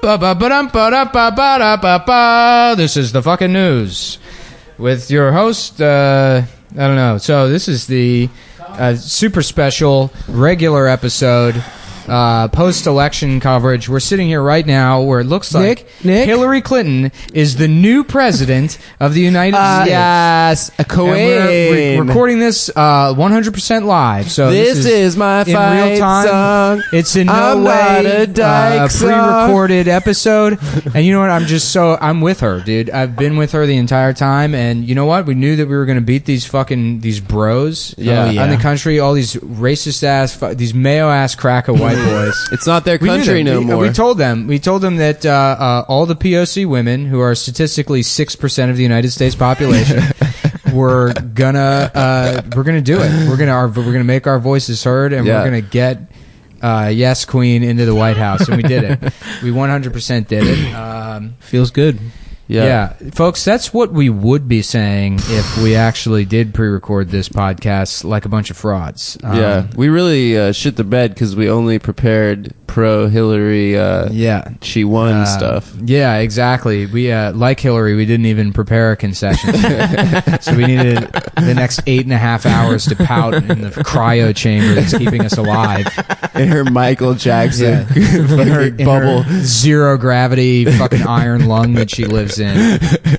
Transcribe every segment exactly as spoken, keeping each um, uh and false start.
This is the fucking news with your host. Uh, I don't know. So this is the uh, super special regular episode. Uh, post-election coverage. We're sitting here right now where it looks like Nick, Nick? Hillary Clinton is the new president of the United Uh, States. yes, a And we're re- queen. recording this uh, one hundred percent live. So This this, is my in fight real time. song. It's in no I'm not way a dyke uh, song. pre-recorded episode. And you know what? I'm just so I'm with her, dude. I've been with her the entire time. And you know what? We knew that we were going to beat these fucking these bros Yeah. uh, Yeah. in the country. All these racist ass, fu- these mayo ass cracker white boys. It's not their We knew country them. no we, more. We told them. We told them that uh, uh, all the P O C women, who are statistically six percent of the United States population, were gonna uh, we're gonna do it. We're gonna our, we're gonna make our voices heard, and Yeah. we're gonna get uh, Yes Queen into the White House, and we did it. We one hundred percent did it. Um, Feels good. yeah. Yeah. folks, that's what we would be saying if we actually did pre-record this podcast like a bunch of frauds. Um, yeah. We really uh, shit the bed because we only prepared pro Hillary. Uh, yeah. She won Uh, stuff. Yeah, exactly. We uh, like Hillary, we didn't even prepare a concession, so we needed the next eight and a half hours to pout in the cryo chamber that's keeping us alive. In her Michael Jackson Yeah. In her, fucking in bubble. her zero gravity fucking iron lung that she lives in.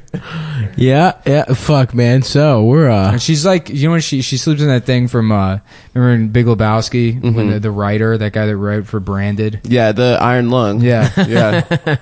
Yeah, yeah, fuck, man. So we're uh, And she's like, you know, when she she sleeps in that thing from uh, remember in Big Lebowski when the, the writer, that guy that wrote for Branded. Yeah, the iron lung. Yeah. Yeah.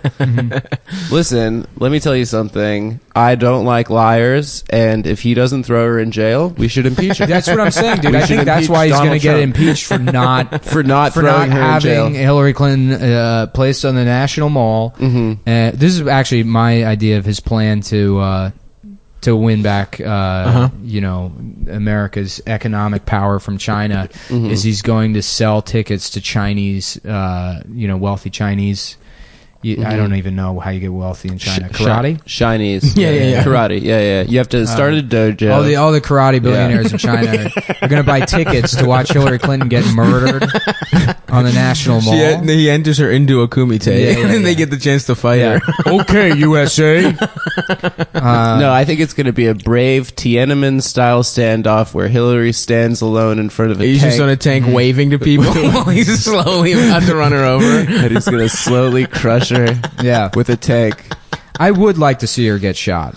Listen, let me tell you something. I don't like liars, and if he doesn't throw her in jail, we should impeach her. That's what I'm saying, dude. We I should think that's impeach why he's going to Donald get Trump. impeached for not for not for not throwing her in jail. having Hillary Clinton uh, placed on the National Mall. Mm-hmm. Uh, this is actually my idea of his plan to uh, to win back, uh, Uh-huh. you know, America's economic power from China. Mhm. Is he's going to sell tickets to Chinese, uh, you know, wealthy Chinese. You, I Mhm. don't even know how you get wealthy in China. Sh- Karate. Sh- Chinese. Yeah, yeah, yeah. Karate. Yeah, yeah. You have to start Um, a dojo. All the all the karate billionaires in China are going to buy tickets to watch Hillary Clinton get murdered on the National Mall. she, he enters her into a kumite, Yeah, yeah, and then they yeah. get the chance to fight Yeah. her. Okay, U S A. Uh, no, I think it's going to be a brave Tiananmen-style standoff where Hillary stands alone in front of a He's tank, just on a tank Mm-hmm. waving to people while he's slowly about to run her over. and he's going to slowly crush her Yeah, with a tank. I would like to see her get shot.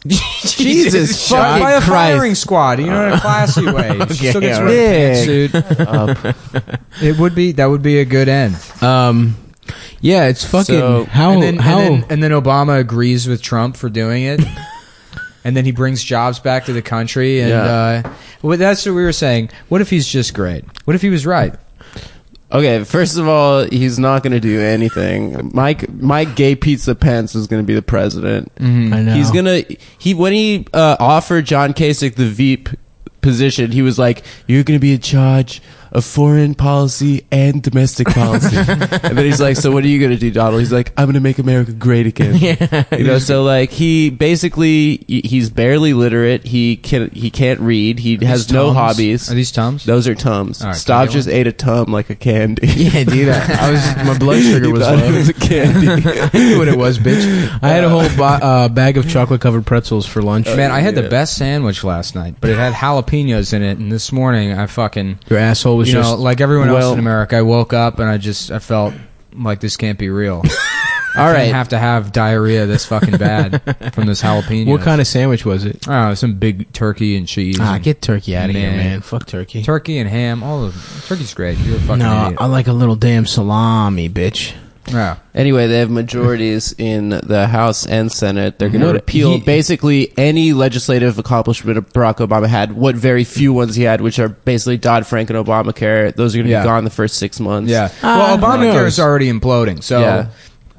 Jesus By, by a Christ. firing squad, you know, in a classy way. She still gets yeah, rid right. of the pantsuit. It would be that would be a good end. Um, yeah, it's fucking So- how and, then, how and, then, and then Obama agrees with Trump for doing it. And then he brings jobs back to the country. And Yeah. uh, well, that's what we were saying. What if he's just great? What if he was right? Okay, first of all, he's not going to do anything. Mike Mike Gay Pizza Pence is going to be the president. I know. He's gonna he when he uh, offered John Kasich the V P position, he was like, "You're gonna be in charge of foreign policy and domestic policy." And then he's like, "So what are you gonna do, Donald?" He's like, "I'm gonna make America great again." yeah. You know, so like he basically he- he's barely literate. He can he can't read. He has These no Tums? hobbies. Are these Tums? Those are Tums. All right, can I Stav get just one? ate a Tum like a candy. Yeah, dude. I, I was my blood sugar He was thought low. it was a candy. I knew what it was, bitch. I had a whole ba- uh, bag of chocolate covered pretzels for lunch. Man, I had yeah. the best sandwich last night, but it had jalapenos in it. And this morning, I fucking, Your asshole was you know, just like everyone else well- in America, I woke up and I just, I felt like this can't be real. All I right. have to have diarrhea this fucking bad from this jalapeno. What kind of sandwich was it? I don't know, some big turkey and cheese. Ah, and get turkey out of here, Man. man. Fuck turkey. turkey and ham. All of turkey's great. You're a fucking No, idiot. I like a little damn salami, bitch. Yeah. Anyway, they have majorities in the House and Senate. They're going to What- repeal he- basically any legislative accomplishment Barack Obama had, what very few ones he had, which are basically Dodd-Frank and Obamacare. Those are going to Yeah. be gone the first six months. Yeah. Ah, well, who Obamacare knows? is already imploding. So, Yeah.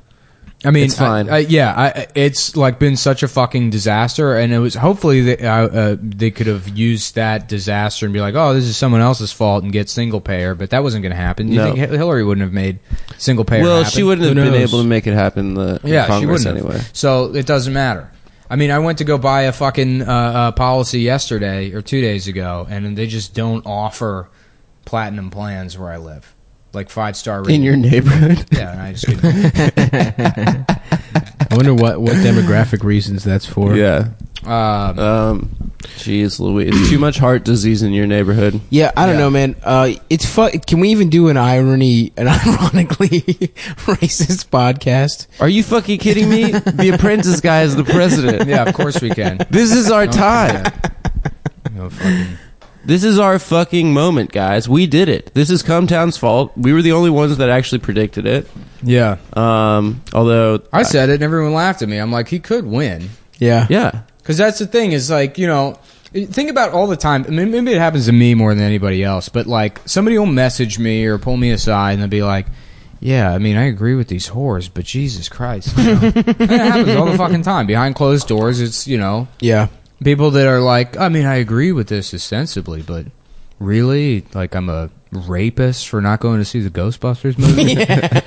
I mean, It's fine. I, I, yeah, I, it's like been such a fucking disaster, and it was hopefully they, uh, uh, they could have used that disaster and be like, oh, this is someone else's fault and get single payer, but that wasn't going to happen. You No. think Hi- Hillary wouldn't have made single payer? Well, happen? she wouldn't have Who been knows? able to make it happen in the in Yeah, she Congress wouldn't have. anyway. So it doesn't matter. I mean, I went to go buy a fucking uh, uh, policy yesterday or two days ago, and they just don't offer platinum plans where I live. like five star rating In your neighborhood. Yeah, and I just couldn't. I wonder what, what demographic reasons that's for. Yeah. Um, Um, jeez Louise. Too much heart disease in your neighborhood. Yeah, I don't Yeah. know, man. Uh, it's fu- Can we even do an irony, an ironically racist podcast? Are you fucking kidding me? The Apprentice guy is the president. yeah, of course we can. This is our time. No fucking. This is our fucking moment, guys. We did it. This is Cumtown's fault. We were the only ones that actually predicted it. Yeah, Um, although I said it, and everyone laughed at me. I'm like, he could win. Yeah. yeah. Because that's the thing is like, you know, think about all the time. I mean, maybe it happens to me more than anybody else, but like somebody will message me or pull me aside and they'll be like, yeah, I mean, I agree with these whores, but Jesus Christ. You know? And it happens all the fucking time. Behind closed doors, it's, you know, Yeah. people that are like, I mean, I agree with this ostensibly, but really? Like I'm a rapist for not going to see the Ghostbusters movie?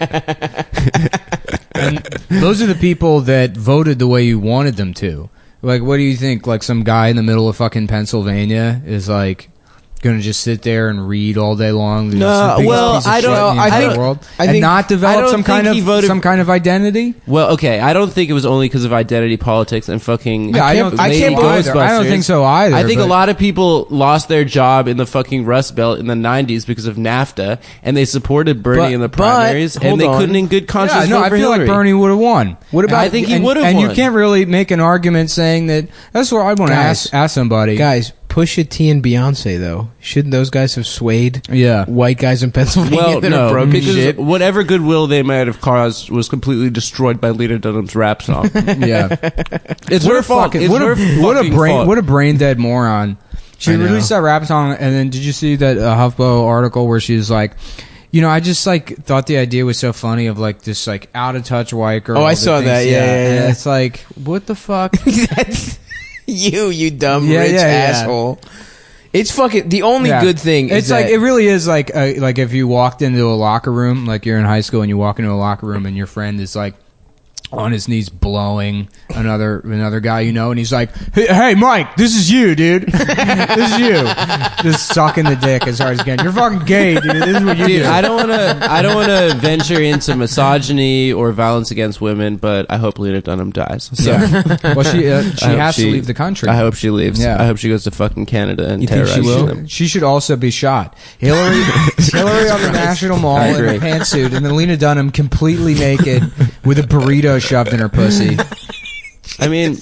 And those are the people that voted the way you wanted them to. Like, what do you think? Like, some guy in the middle of fucking Pennsylvania is like going to just sit there and read all day long? No, Just the biggest well, piece of I shit don't- in the I entire think- world, I and think- not I develop don't some kind think of he voted- some kind of identity. Well, okay. I don't think it was only because of identity politics and fucking. Yeah, I can't- don't. I I can't can't believe- either. I don't think so either. I think but- a lot of people lost their job in the fucking Rust Belt in the nineties because of NAFTA, and they supported Bernie But- in the but, primaries, hold and they on. couldn't in good conscience Yeah, no, vote I for feel Hillary. like Bernie would have won. What about I think he and, would have and won. you can't really make an argument saying that. That's what I want to Guys. ask ask somebody. Guys, Pusha T and Beyonce, though. Shouldn't those guys have swayed Yeah. white guys in Pennsylvania Well, that no, are broken because shit? whatever goodwill they might have caused was completely destroyed by Lena Dunham's rap song. Yeah, It's what her a fault. fucking It's what her a what a fucking brain fault. what a brain dead moron. She I know. released that rap song, and then did you see that uh, HuffPo article where she was like, you know, I just like thought the idea was so funny of like this like out of touch white girl. Oh, I that saw thinks- that. Yeah, yeah, and yeah. it's like, what the fuck? That's you, you dumb Yeah, rich yeah, yeah. asshole. It's fucking the only Yeah. good thing. It's is like that, it really is like uh, like if you walked into a locker room, like you're in high school and you walk into a locker room and your friend is like on his knees blowing another another guy you know, and he's like, hey, hey Mike, this is you, dude. This is you. Just sucking the dick as hard as you can. You're fucking gay, dude. This is what you Dude, do. I don't want to. I don't want to venture into misogyny or violence against women, but I hope Lena Dunham dies. So Yeah. Well, she uh, she I hope has she- to leave the country. I hope she leaves. Yeah. I hope she goes to fucking Canada and You think she terrorizes will? them. She should also be shot. Hillary, Hillary on the National Mall I in a agree. pantsuit, and then Lena Dunham completely naked with a burrito shoved in her pussy. I mean,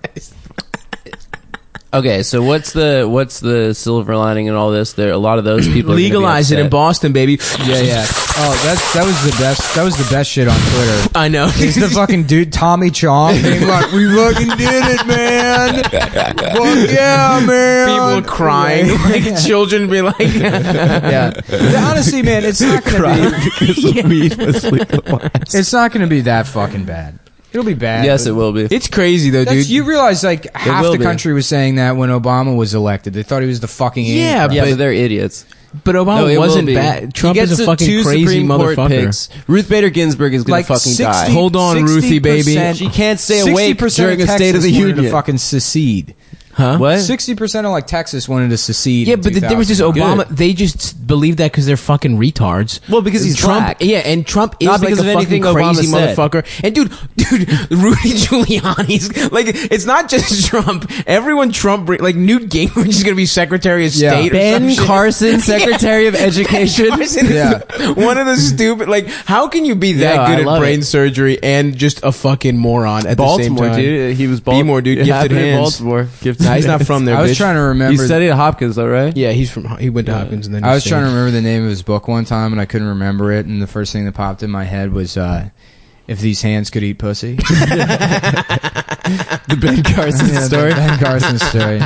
okay. So what's the what's the silver lining in all this? There, a lot of those people are gonna be legalize it in upset. Boston, baby. Yeah, yeah. Oh, that's that was the best. That was the best shit on Twitter. I know. He's the fucking dude, Tommy Chong, being like, "We fucking did it, man! Fuck yeah, man!" People crying, like children be like, Yeah. But honestly, man, it's not gonna be. because the weed was legalized. It's not gonna be that fucking bad. It'll be bad. Yes, but- it will be. it's crazy though, That's, dude. you realize like half will the be. country was saying that when Obama was elected. They thought he was the fucking Yeah, Antichrist. yeah, but- but they're idiots. but Obama No, it will wasn't be. bad. Trump he gets is a the fucking two crazy Supreme Court motherfucker. picks. Ruth Bader Ginsburg is going like to fucking sixty, die. Hold on, Ruthie, baby. She can't stay awake during a Texas State of the wanted to Union. fucking secede. Huh? What? Sixty percent of like Texas wanted to secede. Yeah, in but the difference is two thousand. Obama. They just believe that because they're fucking retards. Well, because he's Trump. black. Yeah, and Trump is Not like because a of fucking anything Obama crazy said. motherfucker. And dude, dude, Rudy Giuliani's like it's not just Trump. Everyone Trump bring, like Newt Gingrich is gonna be Secretary of Yeah. State. or Ben some shit. Carson, Secretary of Education. Carson is Yeah. one of the stupid. Like, how can you be that Yeah, I good at love brain it. surgery and just a fucking moron at the same Baltimore, time? dude. He was Be more, dude. It Gifted happened in hands. Baltimore. Gifted Nah, he's not hands. from there. I was bitch. trying to He remember. studied at Hopkins, though, right? Yeah, he's from. He went to Hopkins and then. he I was stayed. trying to remember the name of his book one time, and I couldn't remember it. And the first thing that popped in my head was, uh, "If these hands could eat pussy." The Ben Carson Yeah, the story. Ben Carson story.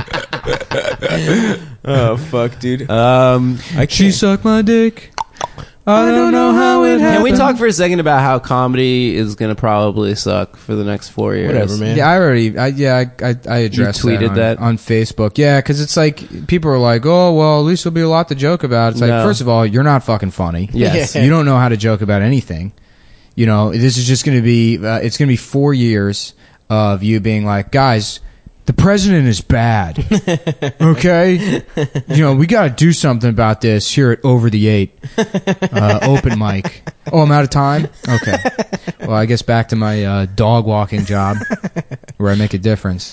Oh fuck, dude. Um, I She can't. sucked my dick. I don't know how it happened. can we talk for a second about how comedy is going to probably suck for the next four years? Whatever, man. Yeah, I already. I, yeah, I, I, I addressed You tweeted that, on, that? on Facebook. Yeah, because it's like people are like, "Oh, well, at least there'll be a lot to joke about." It's like, No. first of all, you're not fucking funny. Yes. You don't know how to joke about anything. You know, this is just going to be. Uh, it's going to be four years of you being like, guys. the president is bad. Okay? You know, we got to do something about this here at Over the Eight. Uh, open mic. Oh, I'm out of time? Okay. Well, I guess back to my uh, dog walking job where I make a difference.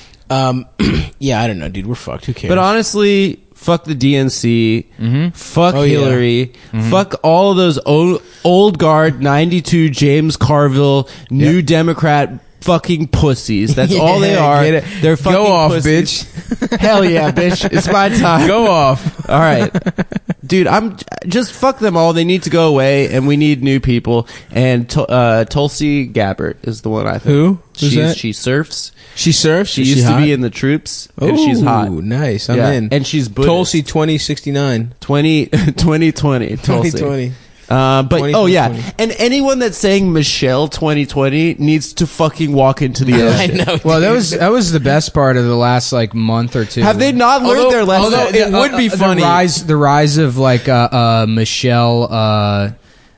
Um, yeah, I don't know, dude. We're fucked. Who cares? But honestly, fuck the D N C. Mm-hmm. Fuck Oh, yeah. Hillary. Mm-hmm. Fuck all of those old, old guard ninety-two James Carville New Yep. Democrat fucking pussies. That's Yeah, all they are. get it. They're fucking Go off, pussies. bitch. Hell yeah, bitch. It's my time. Go off. All right. Dude, I'm just fuck them all. They need to go away, and we need new people. And to, uh, Tulsi Gabbard is the one I think. Who? Who's She's, that? She surfs. She surfs? She Is used to hot? be in the troops, and she's hot. Ooh, nice. I'm Yeah, in. and she's Buddhist. Tulsi twenty sixty-nine. twenty, twenty twenty. Tulsi. twenty twenty. Uh, but twenty oh yeah, twenty. and anyone that's saying Michelle twenty twenty needs to fucking walk into the ocean. I know. Well, that dude. was that was the best part of the last like month or two. Have they not learned Although- their lesson? although it Uh, would be uh, funny. The rise, the rise of like uh, uh, Michelle uh,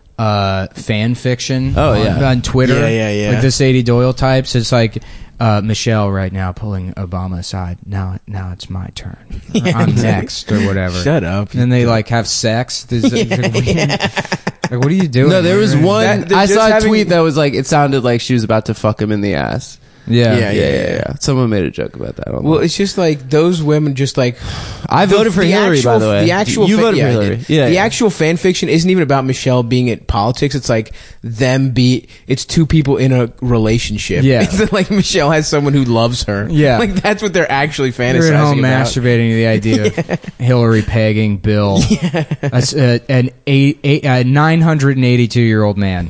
uh, fan fiction. Oh, on, yeah. on Twitter. Yeah, yeah, yeah. Like the Sadie Doyle types. It's like uh, Michelle right now pulling Obama aside. Now, now it's my turn. I'm next or whatever. Shut up. And then they like have sex. There's, there's like, what, like, what are you doing? No, there was one. That- they're I just saw a having- tweet that was like, it sounded like she was about to fuck him in the ass. Yeah. Yeah, Yeah, yeah, yeah. Someone made a joke about that. Well, Online. it's just like those women just like I voted for Hillary, actual, by the way. The actual you fa- voted yeah, for I Hillary. did. Yeah, the yeah. actual fan fiction isn't even about Michelle being at politics. It's like them be. It's two people in a relationship. Yeah. It's like Michelle has someone who loves her. Yeah. like that's what they're actually fantasizing You're at home about. masturbating to the idea of Hillary pegging Bill. That's uh, an eight, eight, uh, nine hundred eighty-two year old man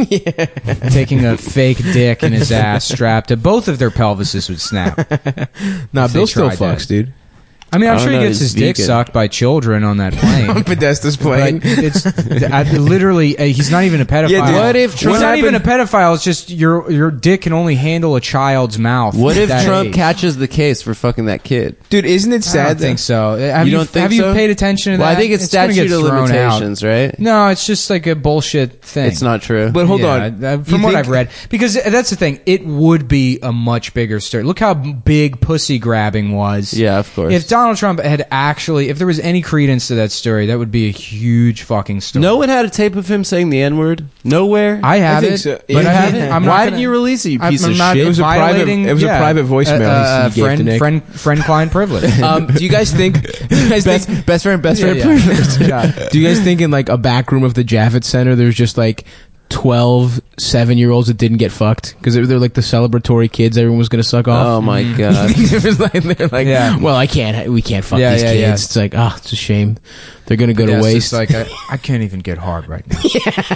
taking a fake dick in his ass strapped to both of their pelvises would snap. Nah, If they Bill still tried fucks, that. dude. I mean, I'm I sure he don't know, gets he's his dick vegan. sucked by children on that plane. Podesta's But playing. it's I, literally uh, he's not even a pedophile. Yeah, dude. What if he's Trump not even a happened- pedophile? It's just your your dick can only handle a child's mouth. What at if that Trump age. catches the case for fucking that kid? Dude, isn't it I sad? don't think that- so. Have You you, don't think have so? you paid attention to Well, that? I think it's, gonna get statute of thrown out. limitations, right? No, it's just like a bullshit thing. It's not true. But hold Yeah, on. uh, You From what think- I've read, because that's the thing, it would be a much bigger story. Look how big pussy grabbing was. Yeah, of course. If Donald Trump had actually, if there was any credence to that story, that would be a huge fucking story. no one had a tape of him saying the N word. Nowhere. I have think it, so. but Yeah. I haven't. I'm Why not didn't gonna- you release it, you I'm- piece I'm of not shit? It was a private- violating- it was a yeah, private voicemail Uh, he gave to friend, Nick. friend, friend, client privilege. Um, do you guys think? Do you guys best, think? best friend, best Yeah, friend. yeah. privilege. Yeah. Do you guys think in like a back room of the Javits Center, there's just like twelve seven-year-olds that didn't get fucked because they're, they're like the celebratory kids everyone was gonna suck off? Oh my god. It was like, they're like, Yeah. well, I can't. We can't fuck Yeah, these yeah, kids. yeah. It's like, oh, it's a shame. They're gonna go to Yes, waste. It's like I, I can't even get hard right now.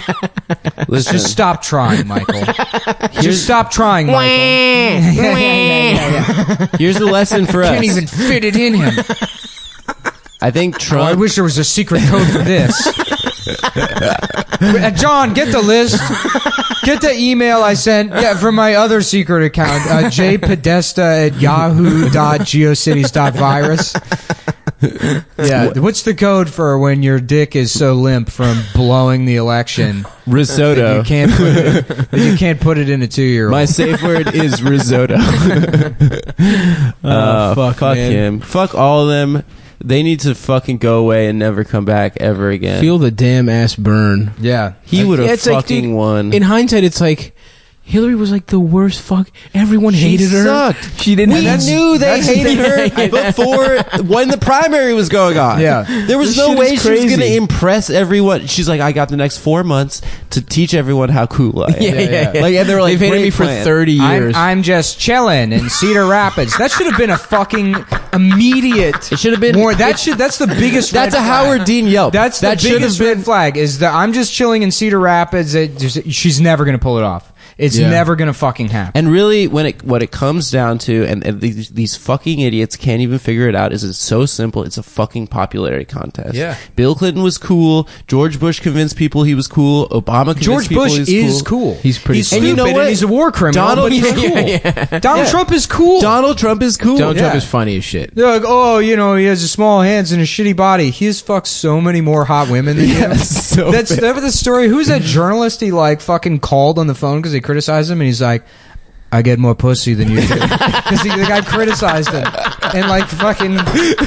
Listen, Just stop trying, Michael. Just stop trying, Michael. Yeah, yeah, yeah, yeah. here's the lesson for us. Can't even fit it in him. I think Oh, I Trump. wish there was a secret code for this. Uh, John, get the list. Get the email I sent. Yeah, from my other secret account, uh, jpodesta at yahoo dot geocities dot virus. Yeah, what's the code for when your dick is so limp from blowing the election that risotto. you can't put it, that you can't put it in a two-year-old? My safe word is risotto. Uh, fuck, fuck man. him. Fuck all of them. They need to fucking go away and never come back ever again. Feel the damn ass burn. Yeah. he would have Yeah, it's like, fucking dude, won. In hindsight, it's like Hillary was like the worst fuck. Everyone She hated her. sucked. She didn't. We and that's- knew they that's the hated thing. her before when the primary was going on. Yeah. There was This no shit way is she was going to crazy. impress everyone. She's like, I got the next four months to teach everyone how cool I am. Yeah, yeah, yeah. Like, and they were like, They've hated great me for plan. thirty I'm, years. I'm just chilling in Cedar Rapids. That should have been a fucking immediate. It should have been. More, that should. That's the biggest. That's red a flag. Howard Dean Yelp. That's the that should biggest have been. red flag. Is that I'm just chilling in Cedar Rapids. It just, she's never gonna pull it off. It's Yeah. never gonna fucking happen. And really, when it what it comes down to, and, and these, these fucking idiots can't even figure it out, is it's so simple. It's a fucking popularity contest. Yeah. Bill Clinton was cool. George Bush convinced people he was cool. Obama convinced George people Bush he was is cool. He's pretty He's cool. stupid And you know and what? he's a war criminal. Donald- but he's Yeah, cool. yeah, Donald Yeah. Trump is cool. Donald Trump is cool. Donald Trump Yeah. is funny as shit. They're like, oh, you know, he has a small hands and a shitty body. He has fucked so many more hot women than Yeah, him. so That's bad. that was the story. Who's that journalist he like fucking called on the phone because they criticized him, and he's like, I get more pussy than you do. Because the guy criticized him. And like fucking...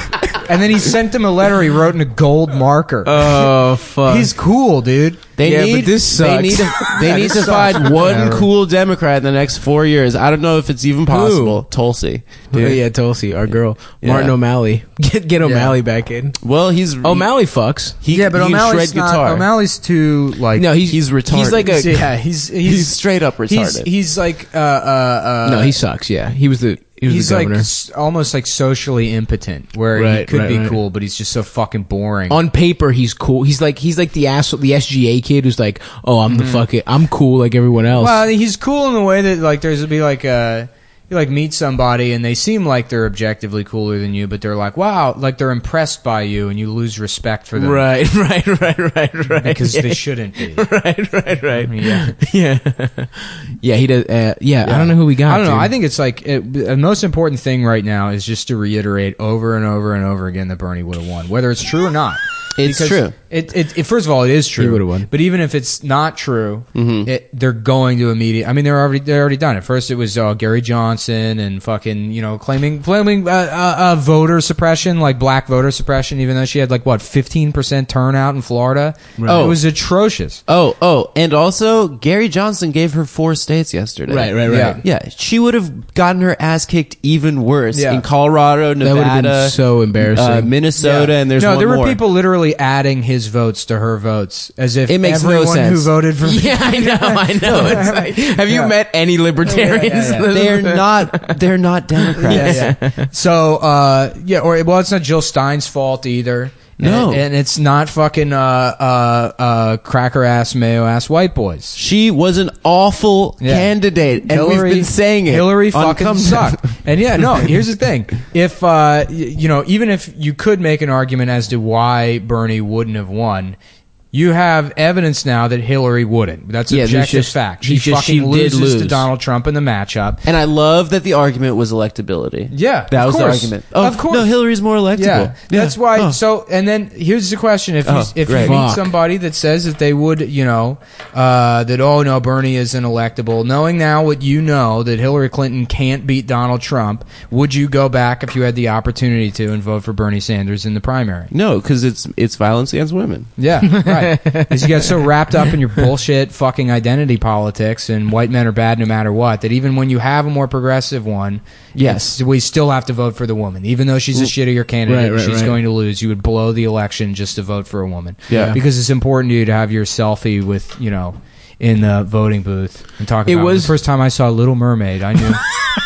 And then he sent him a letter he wrote in a gold marker. Oh, fuck. He's cool, dude. They Yeah, need but this they sucks. need to, they Yeah, need this to sucks. find one Whatever. cool Democrat in the next four years. I don't know if it's even possible. Tulsi. Oh, yeah, Tulsi, our girl. Yeah. Martin O'Malley. Get get O'Malley back in. Well, he's O'Malley fucks. He, yeah, but he can O'Malley's shred not... guitar. O'Malley's too, like... No, he's he's retarded. He's like a Yeah, he's... He's, he's straight up he's, retarded. he's like... Uh, uh, uh, no, he sucks. Yeah, he was the he was he's the like governor. s- almost like socially impotent, where he Right, could right, be right. cool, but he's just so fucking boring. On paper, he's cool. He's like he's like the asshole, the S G A kid who's like, oh, I'm the Mm-hmm. fucking, I'm cool like everyone else. Well, he's cool in the way that like there's be like uh you like meet somebody and they seem like they're objectively cooler than you, but they're like wow, like they're impressed by you, and you lose respect for them, right, right, right, right, right. Because yeah. they shouldn't be. right, right, right. Yeah. yeah, yeah. He does. Uh, yeah, I don't know who we got. I don't know. dude. I think it's like it, the most important thing right now is just to reiterate over and over and over again that Bernie would have won, whether it's true or not. It's Because true. It, it, it first of all, it is true. He would've won. But even if it's not true, Mm-hmm. it, they're going to immediate. I mean, they're already they're already done it. First, it was uh, Gary Johnson and fucking you know claiming claiming uh, uh, uh, voter suppression, like black voter suppression, even though she had like what fifteen percent turnout in Florida. Right. Oh, Oh. it was atrocious. Oh, oh, and also Gary Johnson gave her four states yesterday. Right, right, right. Yeah. Yeah, she would have gotten her ass kicked even worse Yeah. in Colorado, That would have Nevada, been so embarrassing. uh, Minnesota, Yeah. and there's no, one there were more. people literally adding his votes to her votes as if It makes no everyone who sense. voted for yeah, I know, I know. It's like, have you Yeah. met any libertarians? Yeah, yeah, yeah. They're not. They're not Democrats. yeah, yeah. So, uh, yeah, or well, it's not Jill Stein's fault either. No. and, and it's not fucking uh, uh, uh, cracker ass, mayo ass white boys. She was an awful Yeah. candidate, and Hillary, we've been saying it. Hillary on fucking Come- sucked. And yeah, no. Here's the thing: if uh, y- you know, even if you could make an argument as to why Bernie wouldn't have won. You have evidence now that Hillary wouldn't. That's Yeah, there's objective just- fact. She it's just fucking she did loses to lose. Donald Trump in the matchup. And I love that the argument was electability. Yeah, that of was course. the argument. Oh, Of course. no, Hillary's more electable. Yeah, that's why. Oh. So, and then here's the question: If you, Oh, if you great. meet Fuck. somebody that says that they would, you know, uh, that oh no, Bernie isn't electable, knowing now what you know that Hillary Clinton can't beat Donald Trump, would you go back if you had the opportunity to and vote for Bernie Sanders in the primary? No, because it's it's violence against women. Yeah, right. Because you got so wrapped up in your bullshit fucking identity politics and white men are bad no matter what that even when you have a more progressive one, Yes. it's- we still have to vote for the woman, even though she's a shittier candidate. Right, right, she's right. going to lose. You would blow the election just to vote for a woman. Yeah. because it's important to you to have your selfie with you know. In the voting booth and talk It about was- the first time I saw Little Mermaid. I knew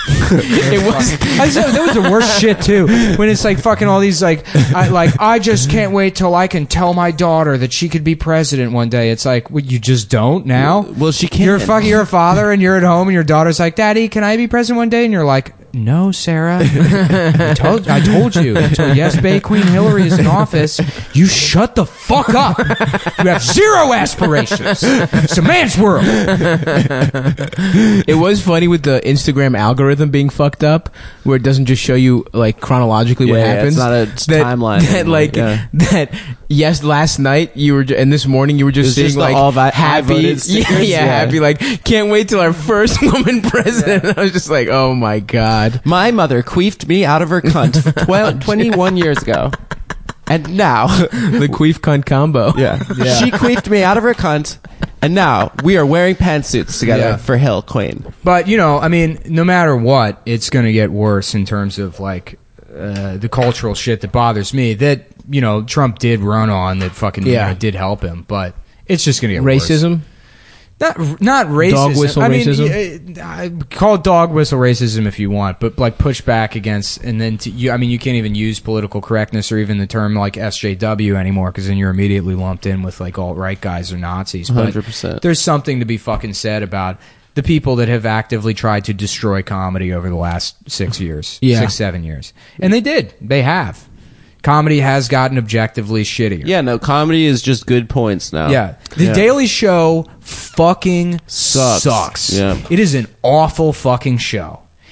It was. I said, that was the worst shit too. When it's like fucking all these like, I, like I just can't wait till I can tell my daughter that she could be president one day. It's like, well, you just don't now. Well, she can't. You're fucking. You're a father, and you're at home, and your daughter's like, "Daddy, can I be president one day?" And you're like, "No, Sarah. I told, I told you until yes, Bay Queen Hillary is in office, you shut the fuck up. You have zero aspirations. It's a man's world." It was funny with the Instagram algorithm being fucked up, where it doesn't just show you like chronologically what Yeah, yeah, happens. it's not a that, timeline That anymore, like yeah. that. Yes, last night you were, ju- and this morning you were just It was seeing just the like all vi- I happy, voted yeah, stickers, yeah, yeah. happy. Like can't wait till our first woman president. I was just like, oh my god. My mother queefed me out of her cunt twelve, twenty-one years ago. And now, The queef cunt combo. yeah. Yeah. she queefed me out of her cunt, and now we are wearing pantsuits together Yeah. for Hill Queen. But you know, I mean, no matter what, it's going to get worse in terms of like uh, the cultural shit that bothers me. That you know, Trump did run on that fucking Yeah. you know, did help him, but it's just going to get Racism. worse. Not not racism. Dog whistle I mean, racism? uh, I- call it dog whistle racism if you want, but like push back against, and then to, you. I mean, you can't even use political correctness or even the term like S J W anymore because then you're immediately lumped in with like alt right guys or Nazis. But one hundred percent. there's something to be fucking said about the people that have actively tried to destroy comedy over the last six years, Yeah. six seven years, and they did. They have. Comedy has gotten objectively shittier. Yeah, no, comedy is just good points now. Yeah. The Yeah. Daily Show fucking Sucks. sucks. Yeah. It is an awful fucking show.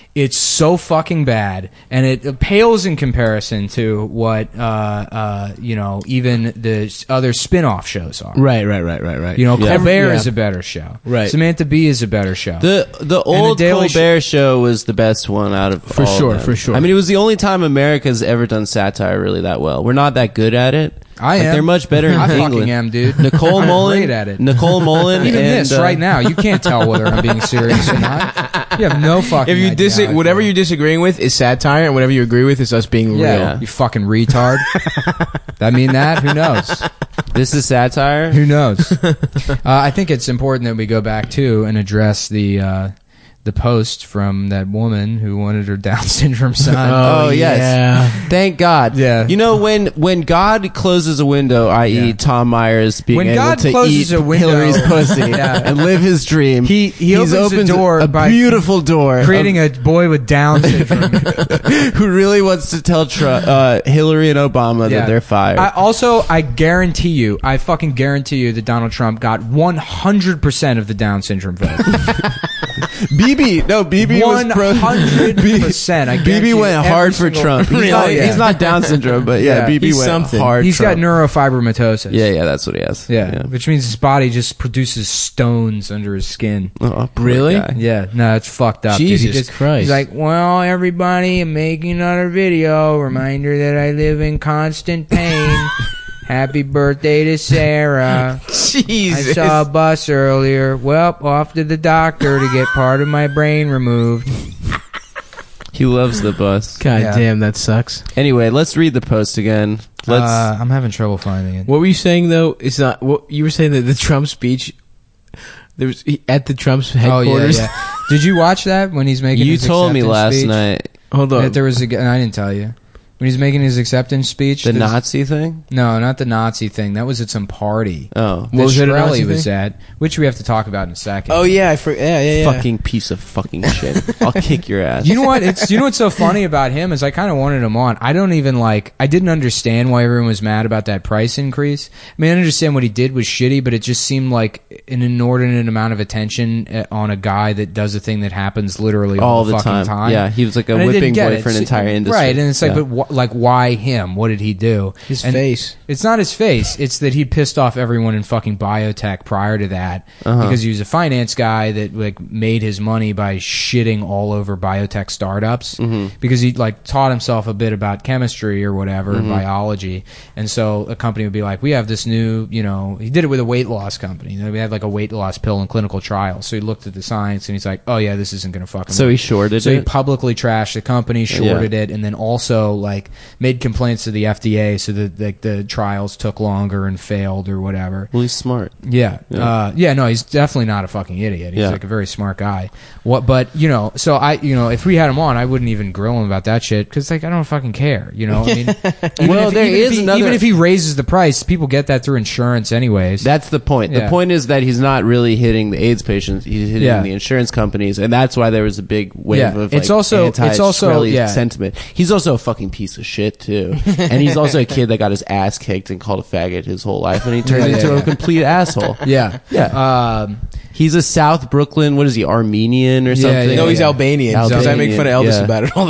It's so fucking bad, and it pales in comparison to what uh, uh, you know, even the other spin-off shows are. Right, right, right, right, right. You know, Yeah. Colbert Yeah. is a better show. Right. Samantha Bee is a better show. The the old Daily Colbert show was the best one out of For all of sure, them. for sure. I mean, it was the only time America's ever done satire really that well. We're not that good at it. I Like, am. They're much better in I England. fucking am, dude. Nicole I'm Mullen, great at it. Nicole Mullen, Even and, this uh, right now, you can't tell whether I'm being serious or not. You have no fucking. If you idea dis- how I whatever feel. you're disagreeing with is satire, and whatever you agree with is us being yeah, real. you fucking retard. That mean that? Who knows? This is satire. Who knows? uh, I think it's important that we go back to and address the uh, the post from that woman who wanted her Down syndrome son. Oh, yes. yeah. Thank God. Yeah. You know, when when God closes a window, that is. Yeah. Tom Myers being When able God to closes eat a window- Hillary's pussy Yeah. and live his dream, He- he he's opens a door a by beautiful door, creating a boy with Down syndrome. who really wants to tell Tru- uh, Hillary and Obama Yeah. that they're fired. I also, I guarantee you, I fucking guarantee you that Donald Trump got one hundred percent of the Down syndrome vote. B B, no, B B was one pro. hundred percent. I B guarantee B you went every hard for single- Trump. He's, Really? not, Oh, yeah. he's not Down syndrome, but yeah, Yeah. B B He's went something. hard. He's got Trump. neurofibromatosis. Yeah, yeah, that's what he has. Yeah, which means his body just produces stones under his skin. Oh, poor Really? guy. Yeah, no, it's fucked up. dude. He Jesus just- Christ. He's like, well, everybody, I'm making another video. Reminder that I live in constant pain. Happy birthday to Sarah. I Jesus. saw a bus earlier. Well, off to the doctor to get part of my brain removed. He loves the bus. God Yeah. damn, that sucks. Anyway, let's read the post again. Let's. Uh, I'm having trouble finding it. What were you saying though? It's not. What you were saying that the Trump speech. There was he, at the Trump's Oh headquarters. yeah, yeah. Did you watch that when he's making? you his told me acceptance last speech? night Hold on. That there was a. g- I didn't tell you when he's making his acceptance speech. the there's- Nazi thing. No, not the Nazi thing. That was at some party. Oh, That What was it, a Shkreli Nazi was thing? at, which we have to talk about in a second. oh yeah, I for, yeah, yeah, yeah. fucking piece of fucking shit. I'll kick your ass. You know what? It's you know what's so funny about him is I kind of wanted him on. I don't even like. I didn't understand why everyone was mad about that price increase. I mean, I understand what he did was shitty, but it just seemed like an inordinate amount of attention uh, on a guy that does a thing that happens literally all, all the the fucking time. time. Yeah, he was like a And I didn't whipping get boy it. for an So- entire industry. right? And it's like, Yeah. but wh- like, why him? What did he do? His And face. It's not his face. It's that he pissed off everyone in fucking biotech prior to that Uh-huh. because he was a finance guy that like made his money by shitting all over biotech startups Mm-hmm. because he like taught himself a bit about chemistry or whatever, Mm-hmm. biology. And so a company would be like, we have this new, you know, he did it with a weight loss company. You know, we had like a weight loss pill in clinical trials. So he looked at the science and he's like, oh yeah, this isn't going to fucking So work. he shorted So he it. publicly trashed the company, shorted it, and then also like made complaints to the F D A so that like the trials took longer and failed or whatever. Well, he's smart. Yeah, Yeah. Uh, yeah. No, he's definitely not a fucking idiot. He's Yeah. like a very smart guy. What? But you know, so I, you know, if we had him on, I wouldn't even grill him about that shit because like I don't fucking care. You know, I mean, even Well, if, there even if is he, another- even if he raises the price, people get that through insurance anyways. That's the point. Yeah. The point is that he's not really hitting the AIDS patients. He's hitting Yeah. the insurance companies, and that's why there was a big wave Yeah. of like, It's also- it's also- anti-Shkreli yeah. sentiment. He's also a fucking piece of shit too, and he's also a kid that got his ass kicked and called a faggot his whole life, and he turned Yeah, yeah, into yeah. a complete asshole. yeah, Yeah. Um, He's a South Brooklyn. What is he? Armenian or Yeah, something? yeah, no, he's yeah. Albanian because I make fun of Elvis Yeah. about it all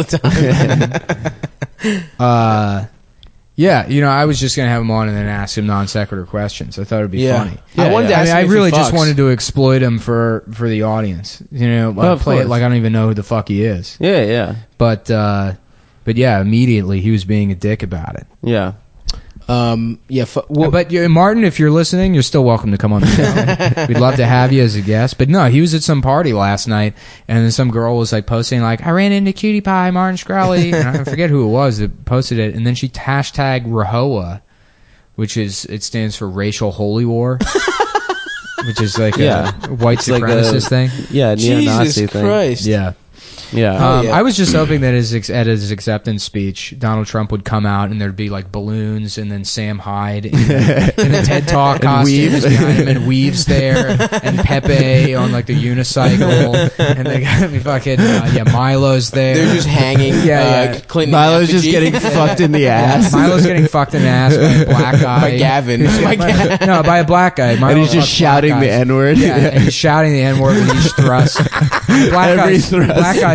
the time. uh, yeah, you know, I was just gonna have him on and then ask him non sequitur questions. I thought it'd be Yeah. funny. Yeah, I wanted to I ask mean, him I if he really just fucks. wanted to exploit him for for the audience. You know, Oh, of play it course. like I don't even know who the fuck he is. Yeah, yeah, But uh, but yeah, immediately he was being a dick about it. yeah. um, yeah, fu- well, but you Martin, if you're listening, you're still welcome to come on the show. We'd love to have you as a guest. But no, he was at some party last night, and then some girl was like posting like, "I ran into Cutie Pie, Martin Shkreli," and I forget who it was that posted it, and then she hashtag RAHOWA, which is it stands for Racial Holy War, which is like Yeah. a white It's like supremacist a- thing. Yeah, neo-Nazi Jesus thing. Christ. Yeah. Yeah. Um, yeah. I was just hoping that his ex- at his acceptance speech, Donald Trump would come out and there'd be like balloons and then Sam Hyde in the, in the TED Talk costume Weave. behind him and Weave's there and Pepe on like the unicycle and they got me fucking uh, yeah Milo's there. they're just hanging. Yeah, uh, yeah. Clinton Milo's just effigy. getting fucked in the ass. Milo's getting fucked in the ass by a black guy. By Gavin. By Gavin. No, by a black guy. Milo and he's just fucks black shouting the guys. N-word. Yeah, and he's shouting the N word with each thrust. The black Every guy's, thrust. black guy's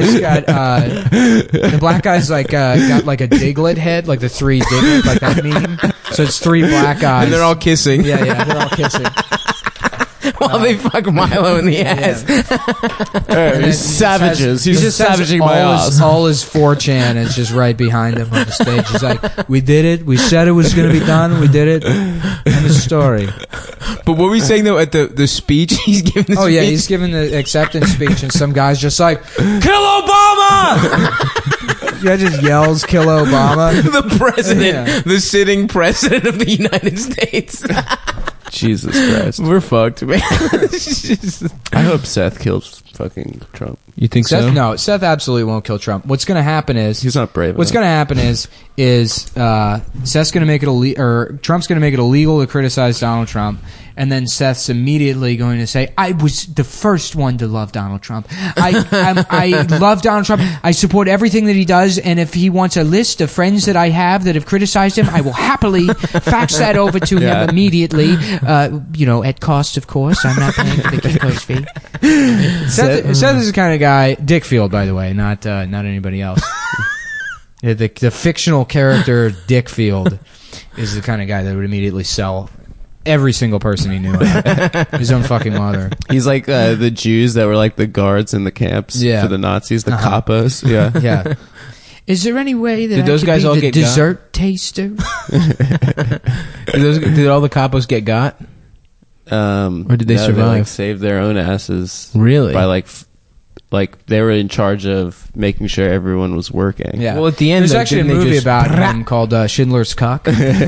guy's got uh, the black guy's like uh, got like a Diglett head, like the three Diglett, like that meme. So it's three black guys, And they're all kissing. yeah, yeah, they're all kissing. While they fuck Milo in the ass. And then He's savages. he He's just just has savaging all my his, ass. all his four chan is just right behind him on the stage. He's like, "We did it. We said it was going to be done. We did it." End of story. But what were we saying though at the, the speech? He's giving the Oh speech. yeah, he's giving the acceptance speech, and some guy's just like, "Kill Obama!" Yeah, just yells, "Kill Obama!" the president, Yeah. the sitting president of the United States. Jesus Christ. We're fucked, man. I hope Seth kills fucking Trump. You think Seth, so? no, Seth absolutely won't kill Trump. What's going to happen is He's not brave What's enough. going to happen is is uh, Seth's going to make it ille- or Trump's going to make it illegal to criticize Donald Trump, and then Seth's immediately going to say, "I was the first one to love Donald Trump. I I'm, I love Donald Trump. I support everything that he does, and if he wants a list of friends that I have that have criticized him, I will happily fax that over to Yeah. him immediately. Uh, you know, at cost, of course. I'm not paying for the Kinko's fee." Seth, Seth is the kind of guy. Dick Field, by the way, not uh, not anybody else. Yeah, the, the fictional character Dick Field is the kind of guy that would immediately sell every single person he knew. His own fucking mother. He's like uh, the Jews that were like the guards in the camps Yeah. for the Nazis, the Uh-huh. kapos. Yeah. Yeah. Is there any way that Did I those could guys be all the get got? dessert taster? Did, those, did all the capos get got? Um, Or did they no, survive? like, saved their own asses. Really? By like, f- like they were in charge of making sure everyone was working. Yeah. Well, at the end, there's though, actually a didn't they movie just- about him called uh, Schindler's Cock.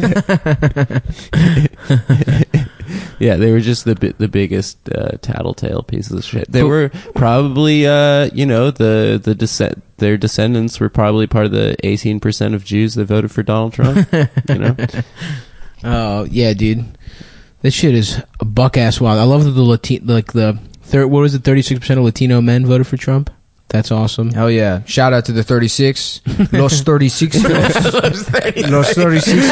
Yeah, they were just the bi- the biggest uh, tattletale pieces of shit. They But- were probably, uh, you know, the the descent. Their descendants were probably part of the eighteen percent of Jews that voted for Donald Trump. You know, Oh yeah, dude. This shit is a buck ass wild. I love that the Latino, like the third. What was it? Thirty six percent of Latino men voted for Trump. That's awesome. Hell yeah. Shout out to the thirty-six. Los thirty-six. Los thirty-six.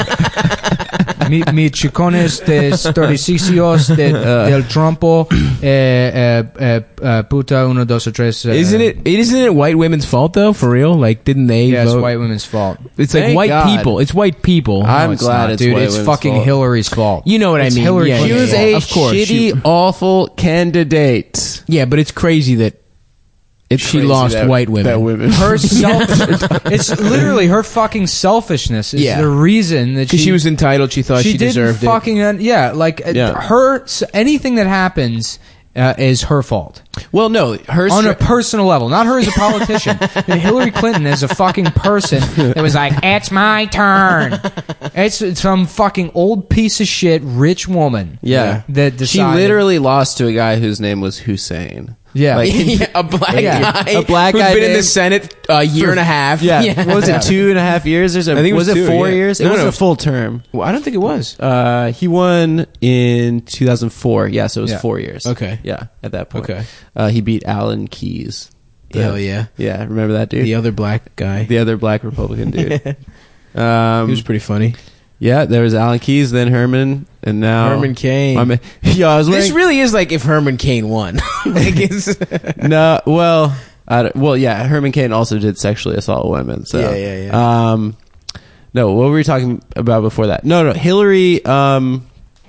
Mi, mi chicones de thirty-six de, del Trumpo. Eh, eh, eh, eh, puta uno, dos, o tres. eh. Isn't it? Isn't it white women's fault though? For real? Like, didn't they? Yeah, it's vote? white women's fault. It's like Thank white God. people. It's white people. I'm No, it's glad not, it's dude. white It's women's fucking fault. Hillary's fault. You know what It's I mean? Hillary yeah, she Clinton's was yeah, a of course. shitty, She- awful candidate. yeah, but it's crazy that if she Crazy lost that- white women. That women. Her self, it's literally her fucking selfishness is Yeah. the reason that she, Because she was entitled, she thought she, didn't deserved fucking un- yeah, like uh, Yeah. her s- anything that happens uh, is her fault Well, no, her on a stra- personal level, not her as a politician. And Hillary Clinton as a fucking person that was like, "It's my turn." It's, it's some fucking old piece of shit rich woman. yeah, that she decided, literally lost to a guy whose name was Hussein. yeah. like- it. Yeah, a black Yeah. guy, A black who's guy been in the named- Senate a year and a half. Yeah, what was it, two and a half years or something? I think it was was two, it four yeah. years? It No, was no. a full term. Well, I don't think it was. Uh, he won in two thousand four. Yeah, so it was Yeah. four years. Okay. Yeah, at that point. Okay. Uh, he beat Alan Keyes. The- Hell yeah. Yeah, remember that dude? The other black guy. The other black Republican dude. um, he was pretty funny. yeah, there was Alan Keyes, then Herman, and now Herman Cain. I mean, yeah, I was This wearing, really is like if Herman Cain won. Like it's, no, well, I don't- well, yeah, Herman Cain also did sexually assault women. So, Yeah, yeah, yeah. Um, no, what were we talking about before that? No, no, Hillary. Um,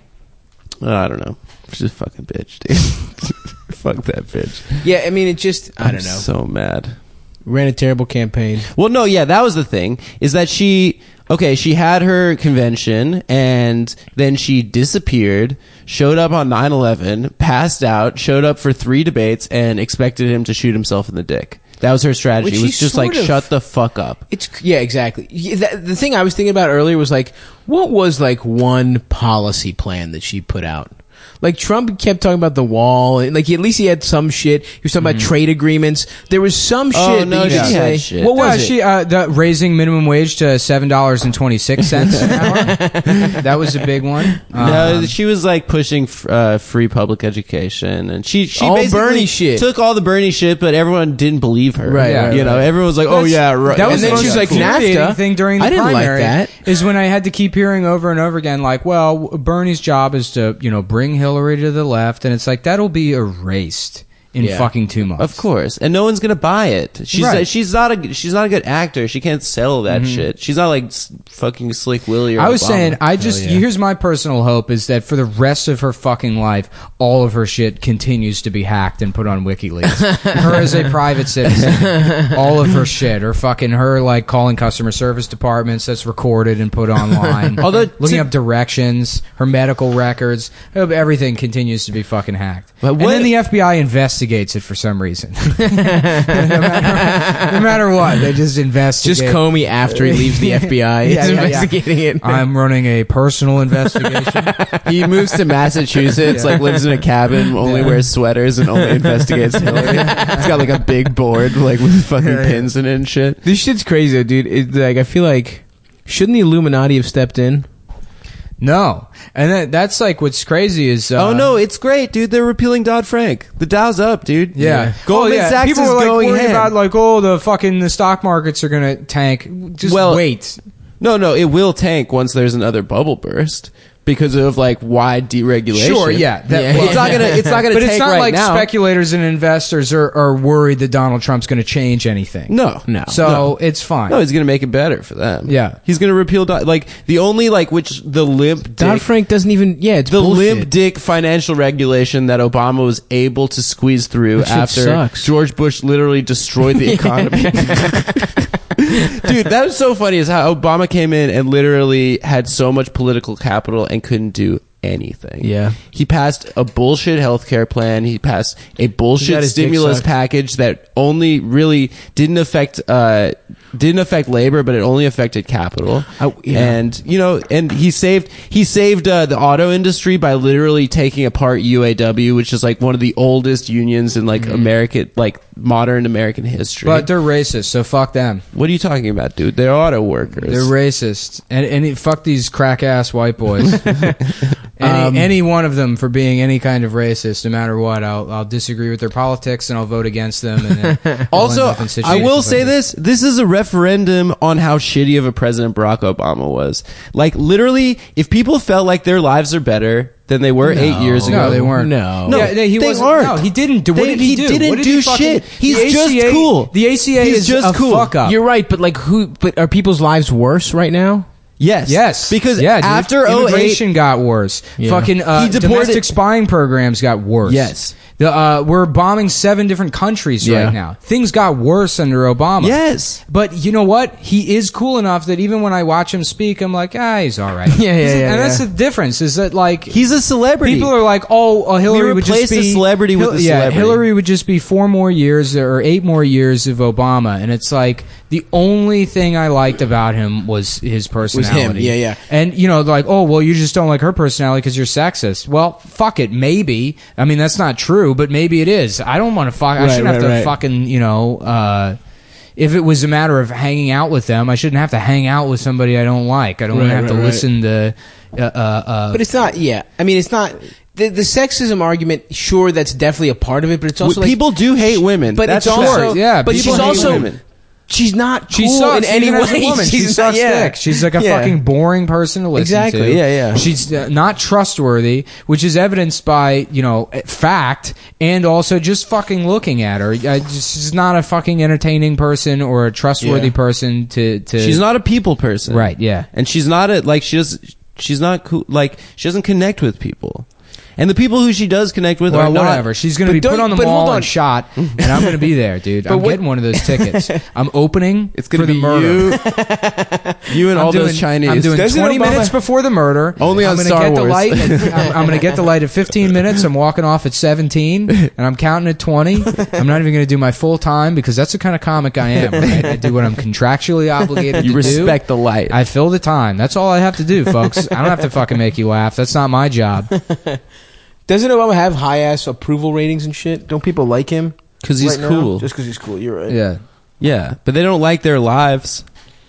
I don't know. She's a fucking bitch, dude. Fuck that bitch. yeah, I mean, it just, I I'm don't know. So mad. Ran a terrible campaign. Well, no, yeah, that was the thing. Is that she? Okay, she had her convention, and then she disappeared. Showed up on nine eleven, passed out. Showed up for three debates, and expected him to shoot himself in the dick. That was her strategy. Which It was she just like, sort of- shut the fuck up. It's yeah, exactly. Yeah, that, the thing I was thinking about earlier was like, what was like one policy plan that she put out? Like Trump kept talking about the wall, and like he, at least he had some shit. He was talking about trade agreements. There was some Oh, shit. no, that you could she had say. shit. What was Uh, it? she uh, the, raising minimum wage to seven dollars and twenty six cents an hour? That was a big one. No, Um, she was like pushing f- uh, free public education, and she she All basically Bernie shit. took all the Bernie shit, but everyone didn't believe her. Right, right, you know, right. everyone was like, "Oh That's- yeah, right." That was And then the she's most like, infuriating NAFTA? thing during the I didn't like primary that. is when I had to keep hearing over and over again, like, well, Bernie's job is to, you know, bring Hillary to the left, and it's like, that'll be erased in Yeah. fucking two months. Of course, and no one's gonna buy it. She's Right. she's not a she's not a good actor. She can't sell that shit. She's not like s- fucking Slick Willie. Or I was Obama. saying, I just yeah. here's my personal hope is that for the rest of her fucking life, all of her shit continues to be hacked and put on WikiLeaks. Her as a private citizen, all of her shit, her fucking her like calling customer service departments that's recorded and put online. Although looking to- up directions, her medical records, I hope everything continues to be fucking hacked. But And what- then the F B I investigates it for some reason. no, matter, no matter what, they just investigate. Just Comey after he leaves the F B I Yeah, is yeah, yeah. investigating it. I'm running a personal investigation. he moves to Massachusetts, like lives in a cabin, only Yeah. wears sweaters, and only investigates Hillary. It's got like a big board, like with fucking Yeah, yeah. pins in it and shit. This shit's crazy, though, dude. It, like, I feel like shouldn't the Illuminati have stepped in? No, and that, that's like what's crazy is uh, oh no, it's great, dude. They're repealing Dodd Frank. The Dow's up, dude. yeah, Goldman oh, yeah. Sachs People is were like going worried ham. about like oh the fucking the stock markets are gonna tank. Just Well, wait. No, no, it will tank once there's another bubble burst because of like wide deregulation. Sure, yeah, that- Yeah. well, It's not gonna. It's not gonna but tank it's not right like now. speculators and investors are, are worried that Donald Trump's going to change anything. No, No. so no. it's fine. No, he's gonna make it better for them. Yeah. he's gonna repeal Dodd. Like the only like which the limp Dodd dick, Frank doesn't even. Yeah, it's the bullshit. limp dick financial regulation that Obama was able to squeeze through That shit after sucks. George Bush literally destroyed the economy. Dude, that was so funny is how Obama came in and literally had so much political capital and couldn't do anything. Yeah. He passed a bullshit healthcare plan. He passed a He got bullshit his dick stimulus sucked. package that only really didn't affect uh didn't affect labor, but it only affected capital. I- yeah. And you know, and he saved he saved uh, the auto industry by literally taking apart U A W, which is like one of the oldest unions in like American like modern American history. but they're racist, so fuck them. What are you talking about, dude? They're auto workers. They're racist, and and it, fuck these crack ass white boys. any, Um, any one of them for being any kind of racist, no matter what, I'll I'll disagree with their politics and I'll vote against them. And then I'll Also, end up in I situations will like say this. This is a referendum on how shitty of a president Barack Obama was. Like, literally, if people felt like their lives are better than they were eight years ago. No, they weren't. No. No, yeah, he they wasn't. aren't. No, he didn't do. What They- did he, he do? didn't What did do he fucking- shit. He's the just A C A cool. The A C A He's is just a cool. fuck up. You're right, but like who? But are people's lives worse right now? Yes. Yes, Because yeah, dude. after oh eight, immigration got worse. Yeah. Fucking uh, He deported- domestic spying programs got worse. Yes. The, uh, we're bombing seven different countries Yeah. right now. Things got worse under Obama. yes. But you know what? He is cool enough that even when I watch him speak, I'm like, ah, he's all right. Yeah, yeah, He's- yeah, And that's yeah. the difference. Is that like He's a celebrity. people are like, oh, uh, Hillary We would just replaced be the celebrity with Hil- the yeah, celebrity. Hillary would just be four more years or eight more years of Obama, and it's like the only thing I liked about him was his personality. yeah, yeah. And you know, like, oh, well, you just don't like her personality because you're sexist. Well, fuck it, maybe. I mean, that's not true, but maybe it is. I don't want to fuck. I Right, shouldn't have right, to right. fucking, you know. uh If it was a matter of hanging out with them, I shouldn't have to hang out with somebody I don't like. I don't Right, have to right, right. listen to. Uh, uh, uh, But it's not. Yeah, I mean, it's not the the sexism argument. Sure, that's definitely a part of it, but it's also like, people do hate women. But That's it's also fact. yeah, But people she's hate also women. she's not She cool sucks in any even way. as a woman. She She's sucks not, yeah. dick. She's like a Yeah. fucking boring person to listen Exactly, to. yeah, yeah. She's uh, not trustworthy, which is evidenced by you know fact and also just fucking looking at her. Uh, just, she's not a fucking entertaining person or a trustworthy Yeah. person to, to. She's not a people person. right. Yeah. And she's not a like she does. She's not cool. Like she doesn't connect with people. And the people who she does connect with Well, are not. whatever. She's going to But be put don't- on the but hold mall on. and shot, and I'm going to be there, dude. I'm what- getting one of those tickets. I'm opening It's gonna for the be murder. you, you and I'm all doing, those Chinese. I'm doing Doesn't twenty Obama- minutes before the murder. Only on I'm gonna Star get the Wars. light. At, I'm, I'm going to get the light at fifteen minutes. I'm walking off at seventeen, and I'm counting at twenty. I'm not even going to do my full time because that's the kind of comic I am. Right? I do what I'm contractually obligated you to respect do. the light. I fill the time. That's all I have to do, folks. I don't have to fucking make you laugh. That's not my job. Doesn't Obama have high ass approval ratings and shit? Don't people like him? Because he's right now? cool. Just because he's cool. You're right. Yeah. Yeah, but they don't like their lives.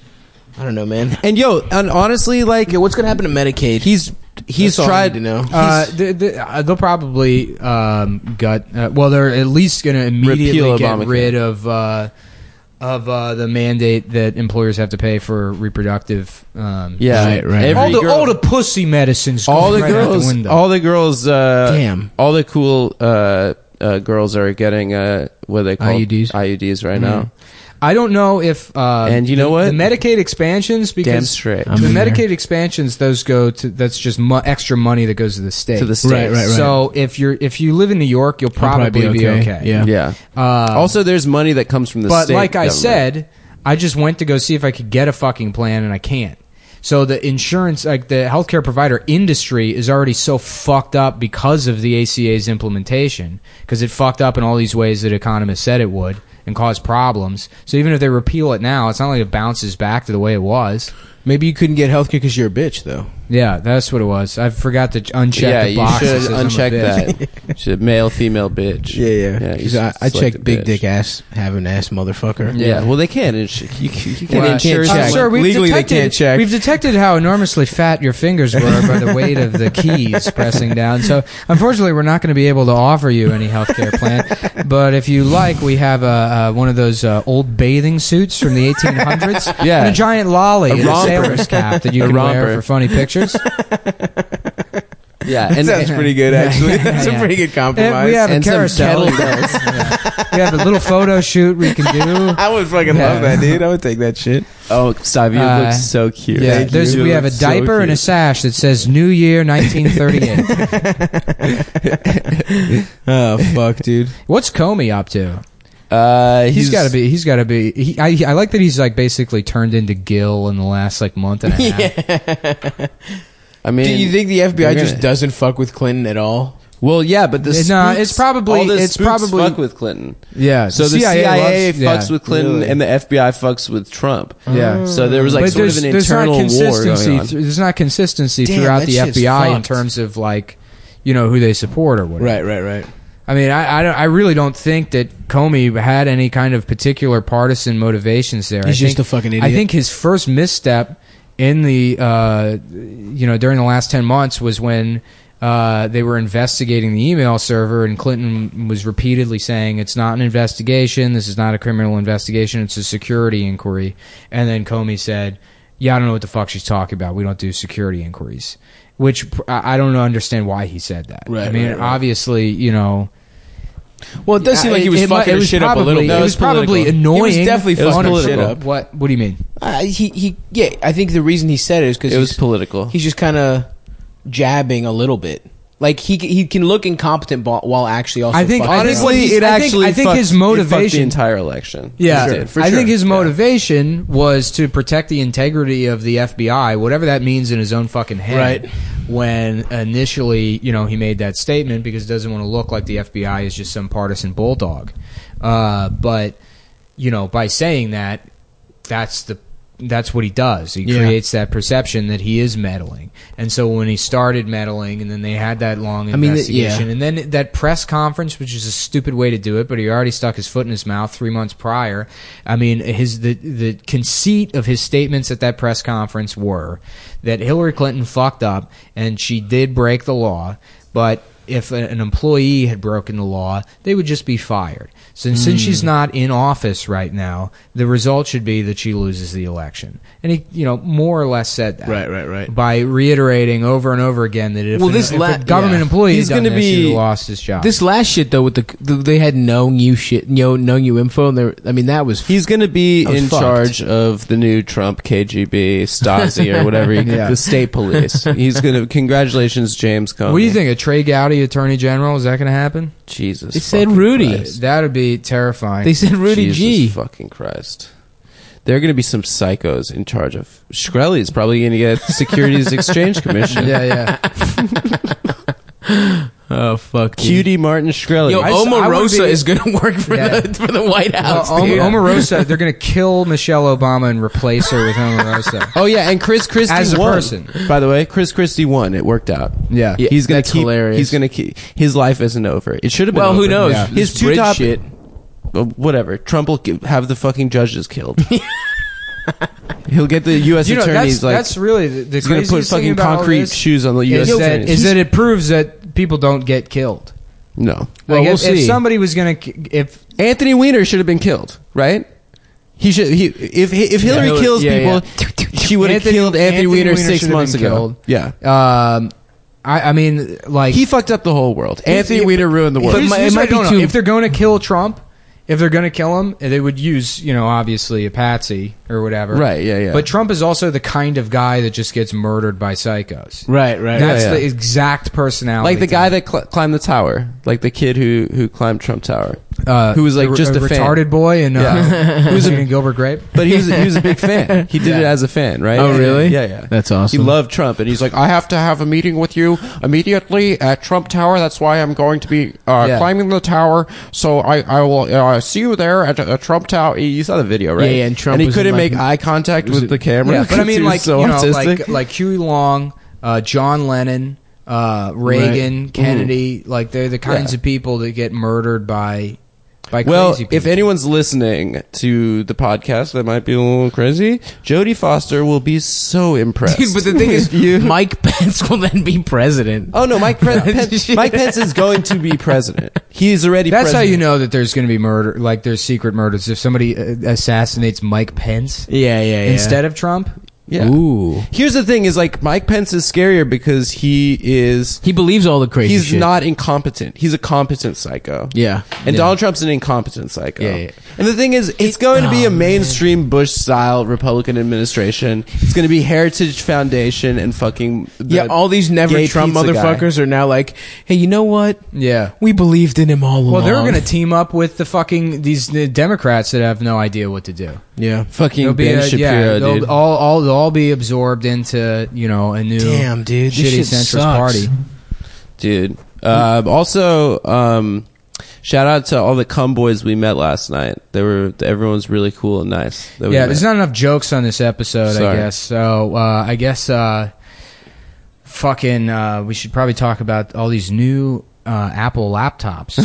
I don't know, man. And yo, and honestly, like Okay, what's gonna happen to Medicaid? he's he's That's all I tried need to know. Uh, they, they, uh, they'll probably um, gut. Uh, well, they're at least going to immediately Repeal get Obamacare. rid of uh, of uh, the mandate that employers have to pay for reproductive. Um, Yeah, Right, right. every all the girl- all the pussy medicines. all going the right out girls, the window. all the girls, uh, Damn. all the cool uh, uh, girls are getting uh, what are they call I U Ds. I U Ds right Mm-hmm. now. I don't know if uh, And you know the, what? the Medicaid expansions because Damn straight. the I'm in Medicaid expansions those go to that's just mo- extra money that goes to the state To the states. Right, right, right. So if you're if you live in New York, you'll probably, probably be okay. okay. Yeah. Yeah. Uh, Also, there's money that comes from the but state like I government. said, I just went to go see if I could get a fucking plan, and I can't. So the insurance, like the healthcare provider industry, is already so fucked up because of the A C A's implementation, because it fucked up in all these ways that economists said it would and caused problems. So even if they repeal it now, it's not like it bounces back to the way it was. Maybe you couldn't get healthcare because you're a bitch, though. Yeah, that's what it was. I forgot to uncheck Yeah, the you box. that should says I'm a uncheck bitch. that. Should male, female, bitch. Yeah, yeah. yeah you 'Cause I, I select checked a big bitch. dick ass, having ass motherfucker. Yeah. well, they can't. Ins- you, you can't Well, insure. can't Uh, check. sir, we've Legally, they detected, can't check. We've detected how enormously fat your fingers were by the weight of the keys pressing down. So, unfortunately, we're not going to be able to offer you any healthcare plan. But if you like, we have a, uh, one of those uh, old bathing suits from the eighteen hundreds. Yeah. And a giant lolly A and a romper. sailor's cap that you A can wear romper. for funny pictures. Yeah, That and, sounds pretty good, actually. That's Yeah. a pretty good And compromise. we have a and some carousel. kettlebells. Yeah. We have a little photo shoot we can do. I would fucking Yeah. love that, dude. I would take that shit. Oh, Sav, you Uh, look so cute. Yeah, Thank there's, you. we You have a look so diaper and a cute. sash that says New Year nineteen thirty-eight. Oh, fuck, dude. What's Comey up to? Uh, he's got to be. He's got to be. He, I, I like that he's like basically turned into Gil in the last like month and a half. I mean, Do you think the F B I they're just gonna- doesn't fuck with Clinton at all? Well, yeah, but the No, spooks, it's probably- all the it's spooks probably- fuck with Clinton. Yeah. So the C I A, loves- fucks yeah. with Clinton, Really? and the F B I fucks with Trump. Yeah. So there was like But sort there's, of an there's not internal war consistency. going on. th- there's not consistency Damn, throughout that the shit's F B I in fucked. terms of like, you know, who they support or whatever. Right, right, right. I mean, I, I, don't, I really don't think that Comey had any kind of particular partisan motivations there. He's I just think, a fucking idiot. I think his first misstep in the, uh, you know, during the last ten months was when uh, they were investigating the email server, and Clinton was repeatedly saying it's not an investigation. This is not a criminal investigation. It's a security inquiry. And then Comey said, "Yeah, I don't know what the fuck she's talking about. We don't do security inquiries." Which pr- I I don't understand why he said that. Right, I mean, right, right. obviously, you know. Well, it does seem like he was It- it fucking it his was shit up a probably- little bit. It was probably annoying. He was definitely It was fucking his shit political. up. What? What do you mean? Uh, he, he, yeah, I think the reason he said it is because It was political. He's just kind of jabbing a little bit. Like he he can look incompetent bo- while actually also. I think- fucking I think up. what Honestly, he's- it I think- actually I think fucked- his it fucked motivation- the entire election. Yeah, It did, for I sure. think his Yeah. motivation was to protect the integrity of the F B I, whatever that means in his own fucking head. Right. When initially, you know, he made that statement because it doesn't want to look like the F B I is just some partisan bulldog. Uh, but you know, by saying that, that's the that's what he does. He Yeah. creates that perception that he is meddling. And so when he started meddling, and then they had that long I mean, the- investigation, yeah. and then that press conference, which is a stupid way to do it, but he already stuck his foot in his mouth three months prior. I mean, his the the conceit of his statements at that press conference were that Hillary Clinton fucked up and she did break the law, but if a- an employee had broken the law, they would just be fired. So since Hmm. she's not in office right now, the result should be that she loses the election. And he, you know, more or less said that. Right, right, right. By reiterating over and over again that if, Well, an, this if la- a government yeah. employee He's had done gonna this, he be- would have lost his job. This last shit though, with the, the they had no new shit, no no new info, and there. I mean, that was He's going to be I was in fucked. charge of the new Trump K G B, Stasi, or whatever, you, Yeah. the state police. He's going to. Congratulations, James Comey. what do you think? A Trey Gowdy Attorney General? Is that going to happen? Jesus. It said fucking Rudy. Christ. That would be terrifying. they said Rudy Jesus G. fucking Christ. There are going to be some psychos in charge of. Shkreli is probably going to get Securities Exchange Commission. yeah, yeah. Oh fuck, dude. Cutie Martin Shkreli. Yo, I s- I would Omarosa be- is gonna work for Yeah. the for the White Well, House. Om- dude. Omarosa, they're going to kill Michelle Obama and replace her with Omarosa. Oh yeah, and Chris Christie As a won. person. By the way, Chris Christie won. It worked out. Yeah. Yeah, he's gonna that's keep. hilarious. He's gonna keep. His life isn't over. It should have been. Well, who over. knows? Yeah. His This two bridge top. shit. Uh, whatever. Trump will gi- have the fucking judges killed. He'll get the U S You know, attorneys that's, like. that's really the, the he's gonna put craziest thing fucking about all concrete this shoes on the U S is that, attorneys. is that it proves that people don't get killed. no. Well, Like, we'll if, see. if somebody was going to, if Anthony Weiner should have been killed, right? He should. He if if Hillary Hillary- kills yeah, people, she would have Anthony- killed Anthony, Anthony Weiner Weiner six should have months been ago. killed. Yeah. um, I, I mean, like He fucked up the whole world. Anthony it- Weiner ruined the world. But Here's- it here's might what I be don't know. too- If they're going to kill Trump, if they're going to kill him, they would use, you know, obviously a patsy or whatever. Right, yeah, yeah. But Trump is also the kind of guy that just gets murdered by psychos. Right, right. That's Yeah, yeah. the exact personality. Like the guy type. that cl- climbed the tower, like the kid who who climbed Trump Tower, uh, who was like the- just a, fan. retarded boy and uh, Yeah. who was in Gilbert Grape. But he was he was a big fan. He did it as a fan, right? Oh, really? Yeah, yeah. That's awesome. He loved Trump, and he's like, I have to have a meeting with you immediately at Trump Tower. That's why I'm going to be uh, Yeah. climbing the tower. So I I will uh, see you there at uh, Trump Tower. You saw the video, right? Yeah, yeah, and Trump he was couldn't in, like, make eye contact with the camera. Yeah, but I because he mean, was like so you know, autistic. like like Huey Long, uh, John Lennon, uh, Reagan, Right. Kennedy. Like they're the kinds Yeah. of people that get murdered by by Well, crazy people. if anyone's listening to the podcast that might be a little crazy, Jodie Foster will be so impressed. Dude, but the thing is, with you. Mike Pence will then be president. Oh no, Mike Pre- Pence, Mike Pence is going to be president. He's already. That's president. how you know that there's going to be murder, like there's secret murders. If somebody uh, assassinates Mike Pence Yeah, yeah, yeah. instead of Trump, Yeah. Ooh. Here's the thing: is like Mike Pence is scarier because he is. He believes all the crazy He's shit. not incompetent. He's a competent psycho. Yeah. And Yeah. Donald Trump's an incompetent psycho. Yeah, yeah. And the thing is, it's going to be oh, a mainstream Bush-style Republican administration. It's going to be Heritage Foundation and fucking the Yeah, all these never gay Trump pizza guy. motherfuckers are now like, hey, you know what? yeah. We believed in him all along. Well, they're going to team up with the fucking these the Democrats that have no idea what to do. Yeah. Fucking They'll be Ben a- Shapiro, yeah, they'll dude. all all they'll all be absorbed into you know a new Damn, dude. This shitty shit centrist sucks. party. Dude. Uh, also, um, shout out to all the cum boys we met last night. They were everyone's really cool and nice. that we Yeah, met. there's not enough jokes on this episode, I Sorry. guess. So uh, I guess uh, fucking uh, we should probably talk about all these new uh, Apple laptops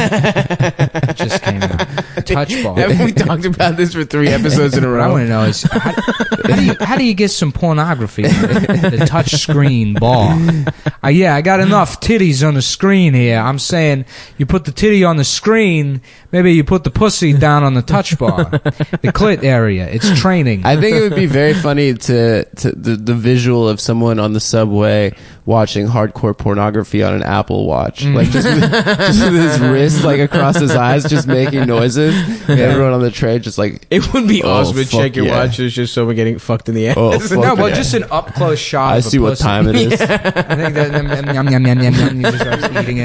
that just came out. Touch bar. Haven't we talked about this for three episodes in a What I row? want to know is how, how do you how do you get some pornography on the, the touch screen bar? Uh, yeah, I got enough titties on the screen here. I'm saying you put the titty on the screen, maybe you put the pussy down on the touch bar, the clit area. It's training. I think it would be very funny to, to the, the visual of someone on the subway watching hardcore pornography on an Apple Watch, like just with, just with his wrist like across his eyes, just making noises. And everyone on the train just like, It would be Oh, awesome to fuck check your yeah. watch. There's just someone getting fucked in the ass. oh fuck no, well, yeah. just an up close shot. I of a see what pussy. time it is. I think that yum, yum, yum, yum, yum, yum, you just start eating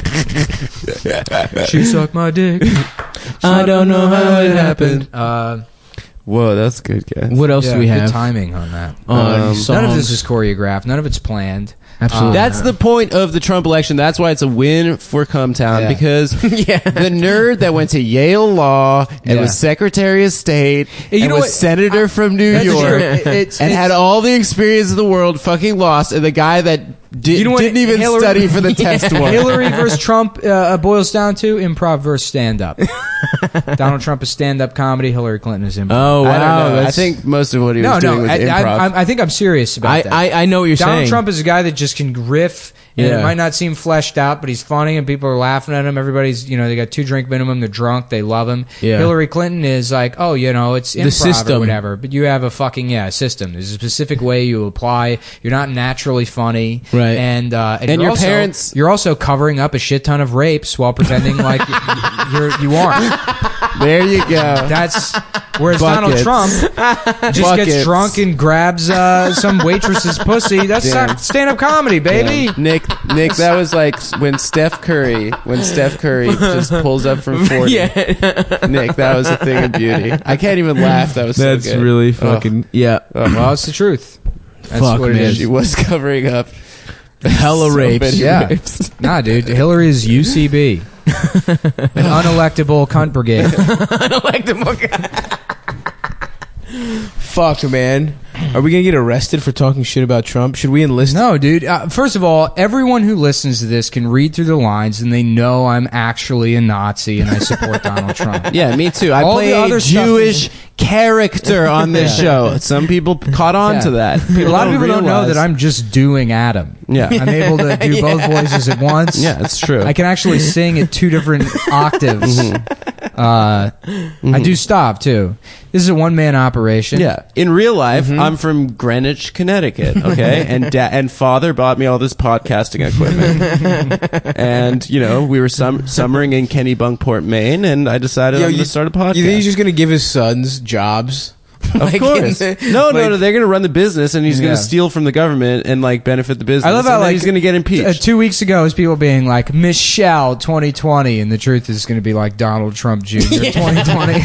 it. She sucked my dick. I don't know how it happened. Uh, Whoa, that's good, guys. What else yeah, do we good have? timing on that. On Um, None of songs? this is choreographed. None of it's planned. Absolutely. Um, That's the point of the Trump election. That's why it's a win for Cumtown Yeah. because Yeah. the nerd that went to Yale Law and Yeah. was Secretary of State You and know was what? senator from New That's York true. It- it's- and it's- had all the experience in the world, fucking lost, and the guy that did, You know what didn't even Hillary- study for the test one. Hillary versus Trump uh, boils down to improv versus stand up. Donald Trump is stand up comedy. Hillary Clinton is improv. Oh, I don't wow. know. I that's- think most of what he was no, doing no. was I, improv. I, I, I think I'm serious about I, that. I, I know what you're Donald saying. Trump is a guy that just can riff, and Yeah. it might not seem fleshed out, but he's funny, and people are laughing at him. Everybody's, you know, they got two drink minimum. They're drunk. They love him. Yeah. Hillary Clinton is like, oh, you know, it's improv system. or whatever. But you have a fucking yeah system. There's a specific way you apply. You're not naturally funny, Right. And uh, and, And you're your also, parents- you're also covering up a shit ton of rapes while pretending like you're you aren't. there you go. That's whereas Donald Buckets. Trump just Buckets. gets drunk and grabs uh, some waitress's pussy. That's Damn. stand-up comedy, baby. Yeah. Nick, Nick, that was like when Steph Curry, when Steph Curry just pulls up from forty. yeah. Nick, that was a thing of beauty. I can't even laugh. That was That's so good. really fucking. Yeah. Well, it's the truth. That's Fuck, what it man. is. She was covering up Hella so rapes. many Yeah. rapes. Nah, dude. Hillary is U C B. An unelectable cunt brigade. I don't like the book. Fuck, man. Are we gonna get arrested for talking shit about Trump? Should we enlist? No, dude. Uh, first of all, everyone who listens to this can read through the lines and they know I'm actually a Nazi and I support Donald Trump. Yeah, me too. I All play the a other stuff Jewish is- character on this show. Some people caught on Yeah. to that. A lot of people don't know realize- that I'm just doing Adam. Yeah. I'm able to do both voices at once. Yeah, it's true. I can actually sing at two different octaves. Uh, I do stop too. This is a one man operation. Yeah. In real life, mm-hmm. I'm from Greenwich, Connecticut. Okay, and da- and father bought me all this podcasting equipment, and you know we were sum- summering in Kennebunkport, Maine, and I decided Yo, I'm going you- to start a podcast. You think he's just gonna give his sons jobs? Of Like, course. in the- no, no, like- no. They're going to run the business, and he's Yeah. going to steal from the government and like benefit the business. I love how and then like he's going to get impeached. Uh, two weeks ago, was people being like Michelle twenty twenty, and the truth is going to be like Donald Trump Junior twenty twenty.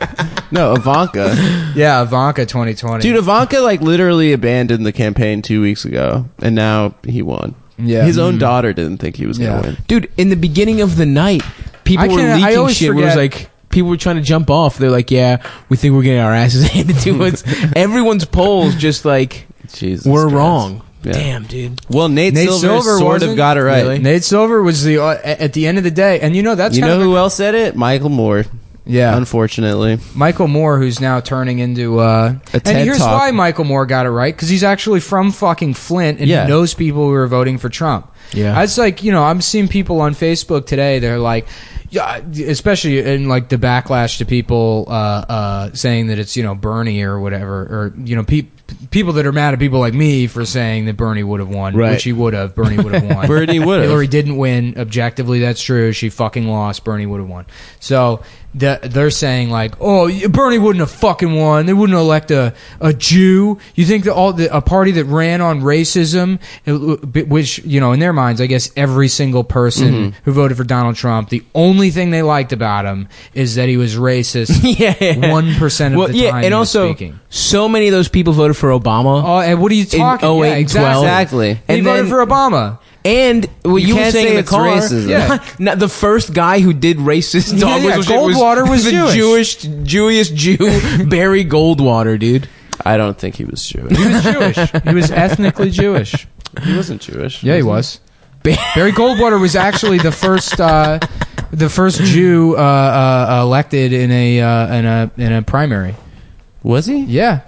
no, Ivanka. Yeah, Ivanka twenty twenty. Dude, Ivanka like literally abandoned the campaign two weeks ago, and now he won. Yeah. His own daughter didn't think he was going Yeah. to win. Dude, in the beginning of the night, people I were can't- I leaking always shit where it was forget- like, people were trying to jump off. They're like, yeah, we think we're getting our asses handed to us. Everyone's polls just like, Jesus we're Christ. wrong. Yeah. Damn, dude. Well, Nate, Nate Silver, Silver sort of wasn't? got it right. Really? Nate Silver was the uh, at the end of the day, and you know that's You kind know of who else said it? Michael Moore. yeah, Unfortunately. Michael Moore, who's now turning into uh, A and TED here's Talk. why Michael Moore got it right, because he's actually from fucking Flint and Yeah. he knows people who are voting for Trump. Yeah. It's like, you know, I'm seeing people on Facebook today. They're like, yeah, especially in like the backlash to people uh, uh, saying that it's, you know, Bernie or whatever, or you know, pe- people that are mad at people like me for saying that Bernie would have won, Right. which he would have. Bernie would have won. Bernie would have. Hillary didn't win. Objectively, that's true. She fucking lost. Bernie would have won. So the, they're saying like, oh, Bernie wouldn't have fucking won. They wouldn't elect a, a Jew. You think that all the, a party that ran on racism, which, you know, in their minds, I guess every single person Mm-hmm. who voted for Donald Trump, the only thing they liked about him is that he was racist. Yeah. One percent of Well, the yeah, time and he was also, speaking. so many of those people voted for Obama. Oh, and what are you talking? oh eight yeah, and exactly. twelve. Exactly. He And voted then- for Obama. And what you, You were can't saying say in the it's car, racism. Yeah. not the first guy who did racist Yeah, dog yeah, whistle shit Goldwater was the Jewish. Jewish, Jewish Jew Barry Goldwater, dude. I don't think he was Jewish. He was Jewish. He was ethnically Jewish. He wasn't Jewish. Yeah, he was. Barry Goldwater was actually the first, uh, the first Jew uh, uh, elected in a uh, in a in a primary. Was he? Yeah,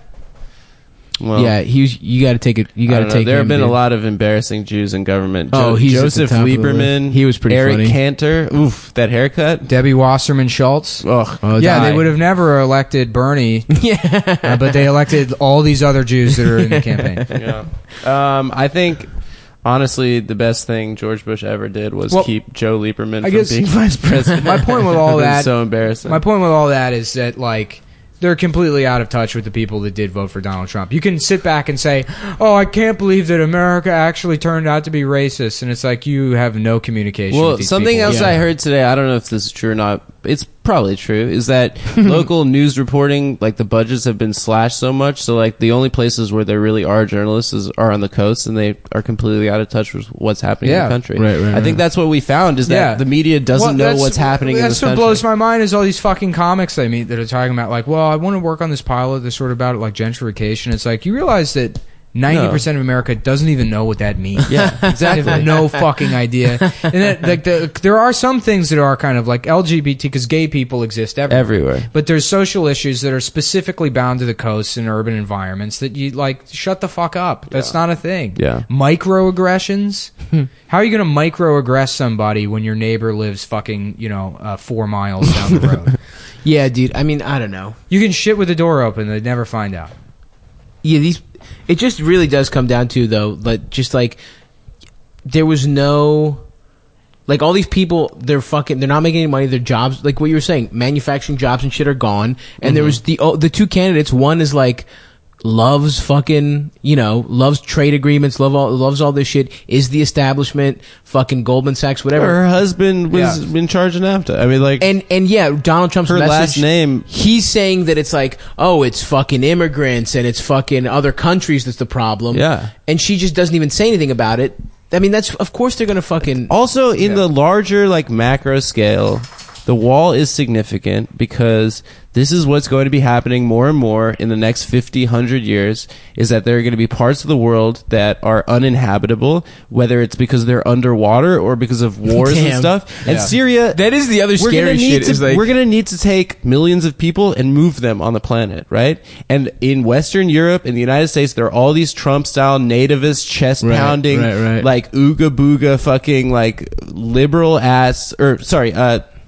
Well, Yeah, he was, you got to take it. You I got don't to know. take. There have him, been dude. a lot of embarrassing Jews in government. Oh, Jo- he's at the Joseph top of the Lieberman. list. He was pretty Eric funny. Cantor. Oof, that haircut. Debbie Wasserman Schultz. Ugh. Oh, yeah, die. they would have never elected Bernie, Yeah, uh, but they elected all these other Jews that are in the campaign. Yeah. Um, I think. Honestly, the best thing George Bush ever did was Well, keep Joe Lieberman I from guess being vice president. my point with all It was that- so embarrassing. My point with all that is that, like, they're completely out of touch with the people that did vote for Donald Trump. You can sit back and say, oh, I can't believe that America actually turned out to be racist. And it's like you have no communication Well, with these something people. else Yeah. I heard today, I don't know if this is true or not, it's probably true, is that local news reporting, like the budgets have been slashed so much, so like the only places where there really are journalists is, are on the coast, and they are completely out of touch with what's happening Yeah. in the country. Right, right, I right. think that's what we found, is that Yeah. the media doesn't Well, know that's- what's happening in That's this what country. blows my mind is all these fucking comics I meet that are talking about, like, well, I want to work on this pilot that's sort of about like gentrification. It's like, you realize that ninety percent of America doesn't even know what that means. Yeah, They exactly. have no fucking idea. And that, like, the, there are some things that are kind of like L G B T, because gay people exist everywhere. Everywhere. But there's social issues that are specifically bound to the coasts and urban environments that you, like, shut the fuck up. That's not a thing. Yeah. Microaggressions? How are you going to microaggress somebody when your neighbor lives fucking, you know, uh, four miles down the road? yeah, dude. I mean, I don't know. You can shit with the door open. They'd never find out. Yeah, these. It just really does come down to though, like just like there was no. Like all these people, they're fucking. They're not making any money. Their jobs, like what you were saying, manufacturing jobs and shit are gone. And Mm-hmm. there was the oh, the two candidates. One is like loves fucking, you know, loves trade agreements, love all, loves all this shit. Is the establishment fucking Goldman Sachs, whatever. Her husband was Yeah. in charge of NAFTA. I mean, like, And and yeah, Donald Trump's her message, last name. he's saying that it's like, oh, it's fucking immigrants and it's fucking other countries that's the problem. Yeah. And she just doesn't even say anything about it. I mean, that's of course they're gonna fucking. Also, in the larger, like, macro scale, the wall is significant because this is what's going to be happening more and more in the next fifty, one hundred years, is that there are going to be parts of the world that are uninhabitable, whether it's because they're underwater or because of wars and Damn. stuff. And Yeah. Syria... That is the other we're scary gonna need shit. to, is like we're going to need to take millions of people and move them on the planet, right? And in Western Europe, in the United States, there are all these Trump-style nativist, chest-pounding, Right, right, right. like ooga booga, fucking like liberal ass, or sorry, uh,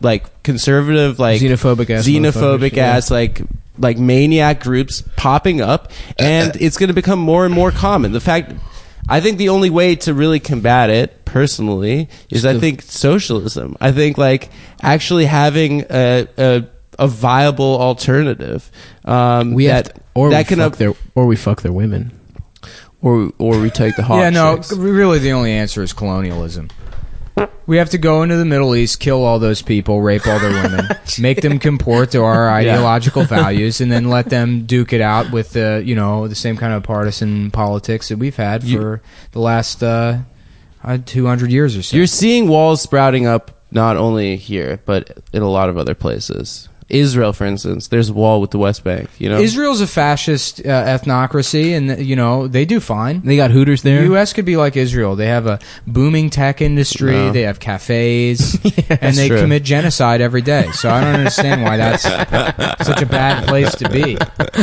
like conservative, like Xenophobic ass xenophobic motherfuckers, yeah. ass, like like maniac groups popping up, and it's going to become more and more common. The fact, I think, the only way to really combat it, personally, is I think socialism. I think like actually having a a, a viable alternative. Um, We have that to, or that we can fuck up, their or we fuck their women. or or we take the hot Yeah, no, chicks. really the only answer is colonialism. We have to go into the Middle East, kill all those people, rape all their women, make them comport to our ideological values, and then let them duke it out with the, you know, the same kind of partisan politics that we've had You- for the last uh, uh, two hundred years or so. You're seeing walls sprouting up not only here, but in a lot of other places. Israel, for instance, there's a wall with the West Bank. You know, Israel's a fascist uh, ethnocracy, and, you know, they do fine. They got Hooters there. The U S could be like Israel. They have a booming tech industry. No. They have cafes, and they true. commit genocide every day. So I don't understand why that's such a bad place to be.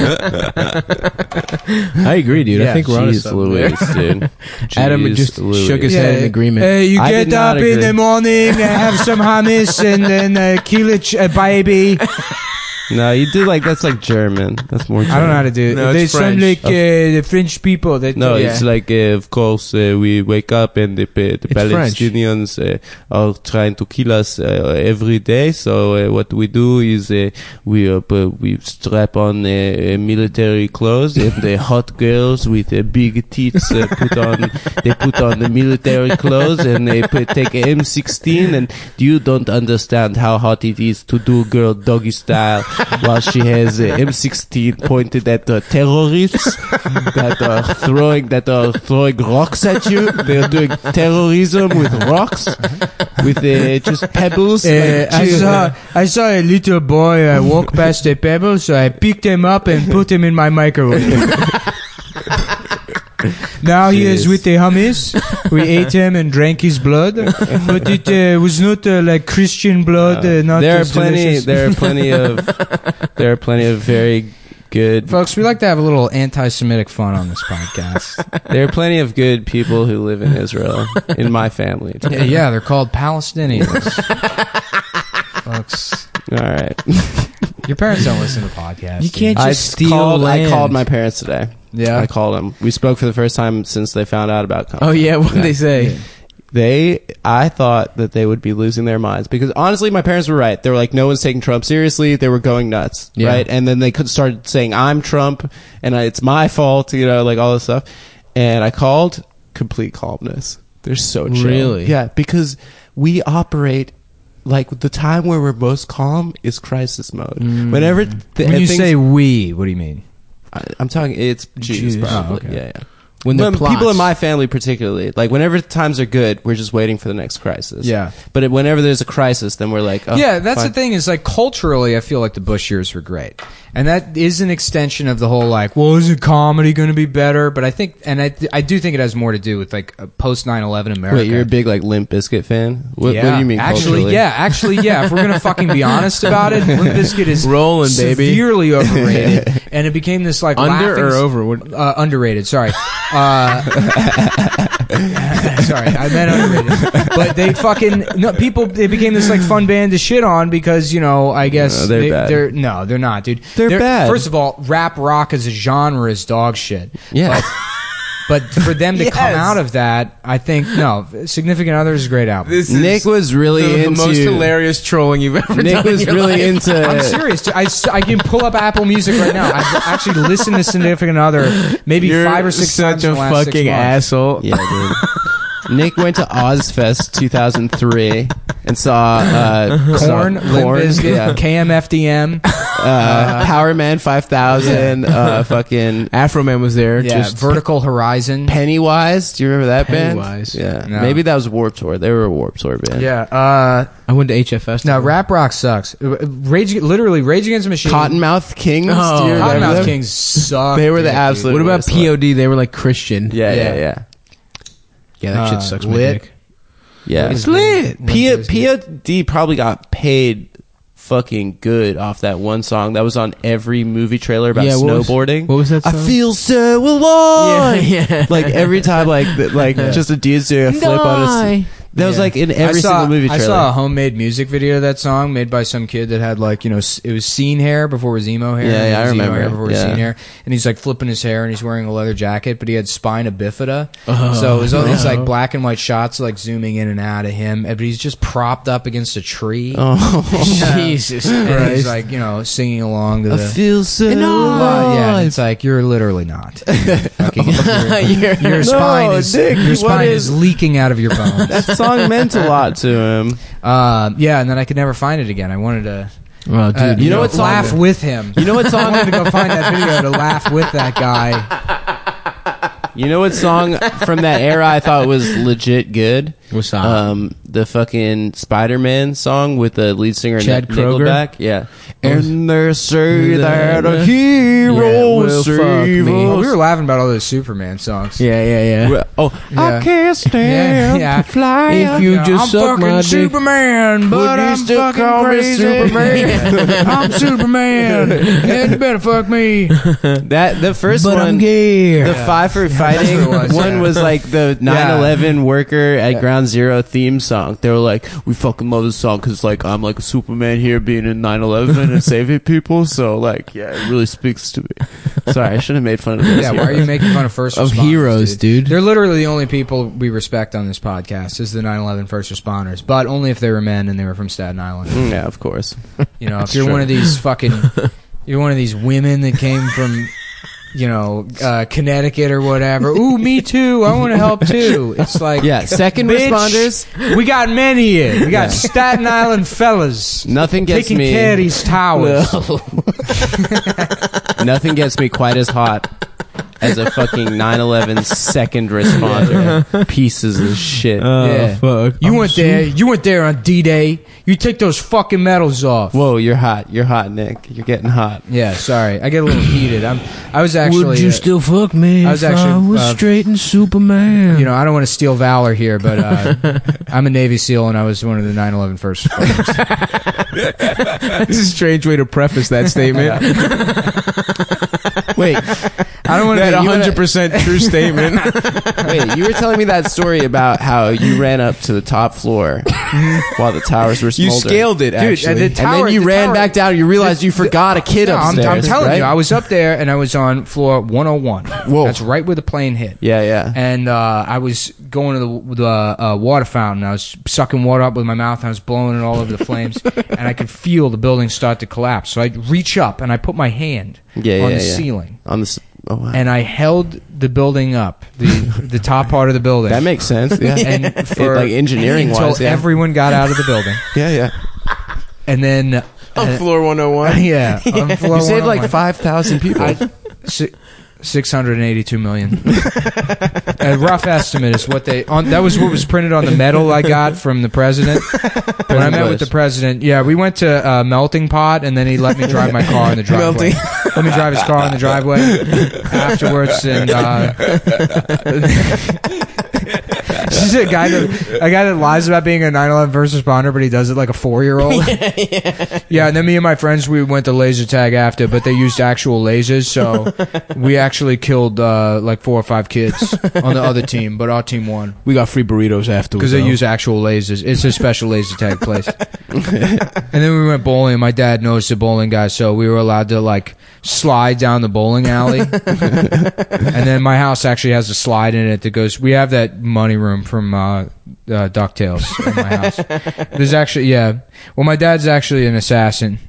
I agree, dude. Yeah, I think we're on Jeez something Louise, there. dude. Adam Jeez just Louise. shook his head in agreement. Uh, you I get did not up in agree. the morning, uh, have some hummus, and then uh, kill a, ch- a baby. No, you do like that's like German. That's more German. I don't know how to do it. No, They it's sound French. like uh, the French people. That, No, yeah. it's like, uh, of course, uh, we wake up and the, the French. Palestinians uh, are trying to kill us uh, every day. So uh, what we do is uh, we uh, p- we strap on uh, uh, military clothes, and the hot girls with uh, big tits uh, put on they put on the military clothes, and they put, take a M sixteen. And you don't understand how hot it is to do girl doggy style while she has uh, M sixteen pointed at uh, terrorists that are throwing that are throwing rocks at you. They're doing terrorism with rocks, with uh, just pebbles. Uh, like, I saw I saw a little boy uh, walk past a pebble, so I picked him up and put him in my microwave. Now he is Jeez. with the hummus. We ate him and drank his blood, but it uh, was not uh, like Christian blood. Uh, not there are as plenty. delicious. There are plenty of. There are plenty of very good. Folks, we like to have a little anti-Semitic fun on this podcast. There are plenty of good people who live in Israel. In my family, yeah, yeah, they're called Palestinians. Folks, all right. your parents don't listen to podcasts. You can't I just steal called. land. I called my parents today. Yeah. I called them. We spoke for the first time since they found out about. Oh yeah, what did they say? Yeah. They, I thought that they would be losing their minds because honestly, my parents were right. They were like, no one's taking Trump seriously. They were going nuts, Yeah. right? And then they could start saying, I'm Trump and I, it's my fault, you know, like all this stuff. And I called, complete calmness. They're so chill. Really? Yeah, because we operate like the time where we're most calm is crisis mode. Whenever th- When you things- say we, what do you mean? I, I'm talking, it's Jews, Jews. probably. Oh, okay. Yeah, yeah. When the Well, plots, people in my family particularly, like whenever times are good, we're just waiting for the next crisis. Yeah. But it, whenever there's a crisis, then we're like, oh, yeah, that's fine. the thing is like culturally, I feel like the Bush years were great, and that is an extension of the whole like, well, isn't comedy going to be better? But I think, and I, I do think it has more to do with like post nine eleven America. Wait, you're a big like Limp Bizkit fan? What, yeah, what do you mean? actually, culturally? yeah, actually, yeah. If we're gonna fucking be honest about it, Limp Bizkit is Rolling, baby. severely overrated, and it became this like under laughing or s- over? What- Uh, underrated. Sorry. Uh, sorry, I meant underrated. But they fucking no, people. They became this like fun band to shit on because you know I guess No, they're they, bad. they're no, they're not, dude. They're bad. First of all, rap rock as a genre is dog shit. Yeah. But for them to come Yes. out of that, I think no. Significant Others is a great album. This Nick was really the, the into most hilarious trolling you've ever Nick done. in was your really life. into. I'm serious. dude. I, s- I can pull up Apple Music right now. I've actually listened to Significant Other maybe You're five or six such times in a the last six fucking months. asshole. Yeah, dude. Nick went to Ozfest two thousand three and saw uh, saw Korn, Limp Korn, Bizkit, yeah. K M F D M, uh, Power Man five thousand, uh, fucking Afro Man was there. yeah, just Vertical Horizon. Pennywise. Do you remember that Pennywise. band? Yeah, No. maybe that was Warped Tour. They were a Warped Tour band. Yeah, uh, I went to H F S. no, rap rock sucks. Rage, literally, Rage Against the Machine. Cottonmouth Kings. Oh, do you remember Cottonmouth them? Kings suck. They were the dude. absolute- What about worst P O D? They were like Christian. Yeah, yeah, Yeah. yeah. Yeah, that Uh, shit sucks. my Lit. dick. Yeah, It's lit. P- Limp Bizkit. P O D probably got paid fucking good off that one song that was on every movie trailer about Yeah, what was- snowboarding. what was that I song? feel so alive. Yeah, yeah. Like every time, like the, like Yeah. just a dude's doing a flip on his. That was Yeah. like in every I saw, single movie trailer. I saw a homemade music video of that song made by some kid that had like, you know, s- it was scene hair before it was emo hair. Yeah, and it yeah, I was emo remember. hair before it was Yeah. scene hair. And he's like flipping his hair and he's wearing a leather jacket, but he had spina bifida. So it was all these like black and white shots like zooming in and out of him. But he's just propped up against a tree. Oh, Jesus And Christ. he's like, you know, singing along to I the... feel so Well, yeah, and alive. it's like you're literally not. Fucking, your, You're- your spine No, is Nick, your what spine is- is leaking out of your bones. That song meant a lot to him. Uh, yeah, and then I could never find it again. I wanted to, Oh, dude. uh, you know what song- laugh with him. You know what I song? wanted to go find that video to laugh with that guy. You know what song from that era I thought was legit good? What's that? Um, the fucking Spider-Man song with the lead singer Chad Nick- Kroger? Nickelback. Yeah. And they say That that a Yeah, hero will will fuck save me. Oh, we us. were laughing about all those Superman songs. yeah, yeah, yeah. Well, Oh, Yeah. I can't stand Yeah, yeah. to fly. If you Yeah, just I'm suck fucking my dick. Superman, but Would you I'm still fucking call me crazy. Superman? I'm Superman. And you better fuck me. That the first But one, I'm gay. the five for fighting that's what it was, one yeah. was like the nine eleven worker at Yeah. Ground Zero theme song. They were like, we fucking love this song because like I'm like a Superman here being in nine eleven and saving people. So like, yeah, it really speaks to me. Sorry, I should have made fun of this. Yeah, why are you making fun of first Of responders, heroes, dude. They're literally the only people we respect on this podcast is the nine eleven first responders, but only if they were men and they were from Staten Island. Mm, yeah, of course. You know, if That's you're true. one of these fucking, you're one of these women that came from, you know, uh, Connecticut or whatever. Ooh, me too. I want to help too. It's like, Yeah, second bitch, responders. we got many here. We got Yeah. Staten Island fellas Nothing gets taking me. care of these towers. Nothing gets me quite as hot as a fucking nine eleven second responder. Pieces of shit. Oh, Yeah. fuck. You I'm went su- there. You went there on D-Day. You take those fucking medals off. Whoa, you're hot. You're hot, Nick. You're getting hot. Yeah, sorry. I get a little heated. I'm. I was actually. Would you uh, still fuck me I was if actually, I was uh, straight and Superman? You know, I don't want to steal valor here, but uh, I'm a Navy SEAL and I was one of the nine eleven first responders. That's a strange way to preface that statement. Wait, I don't want to. That you one wanna- hundred percent true statement. wait. You were telling me that story about how you ran up to the top floor while the towers were You smoldering. scaled it, Dude, actually. and the and tower- then you the ran tower- back down. You realized you forgot a kid No, I'm, upstairs. I'm telling right? you, I was up there and I was on floor one oh one. Whoa. That's right where the plane hit. Yeah, yeah. And uh, I was going to the, the uh, water fountain. I was sucking water up with my mouth. And I was blowing it all over the flames, and I could feel the building start to collapse. So I reach up and I put my hand Yeah, on yeah, the yeah. ceiling, On the. s- Oh, wow. and I held the building up, the the top part of the building. That makes sense. Yeah. and for like engineering until wise, yeah. everyone got out of the building, yeah, yeah. and then uh, on floor one oh one. yeah, on floor You saved one oh one. like five thousand people. I, si- six hundred eighty-two million. A rough estimate is what they on. That was what was printed on the medal I got from the president when I met with the president. Yeah, we went to uh, Melting Pot, and then he let me drive my car in the driveway. Melting. Let me drive his car in the driveway afterwards, and uh, she's a guy that a guy that lies about being a nine eleven first responder, but he does it like a four year old. Yeah, and then me and my friends we went to laser tag after, but they used actual lasers, so we actually killed uh, like four or five kids on the other team, but our team won We got free burritos afterwards. because they though. use actual lasers. It's a special laser tag place. And then we went bowling. My dad knows the bowling guy, so we were allowed to like slide down the bowling alley. And then my house actually has a slide in it that goes. We have that money room from uh, uh, DuckTales in my house. There's actually yeah. Well, my dad's actually an assassin.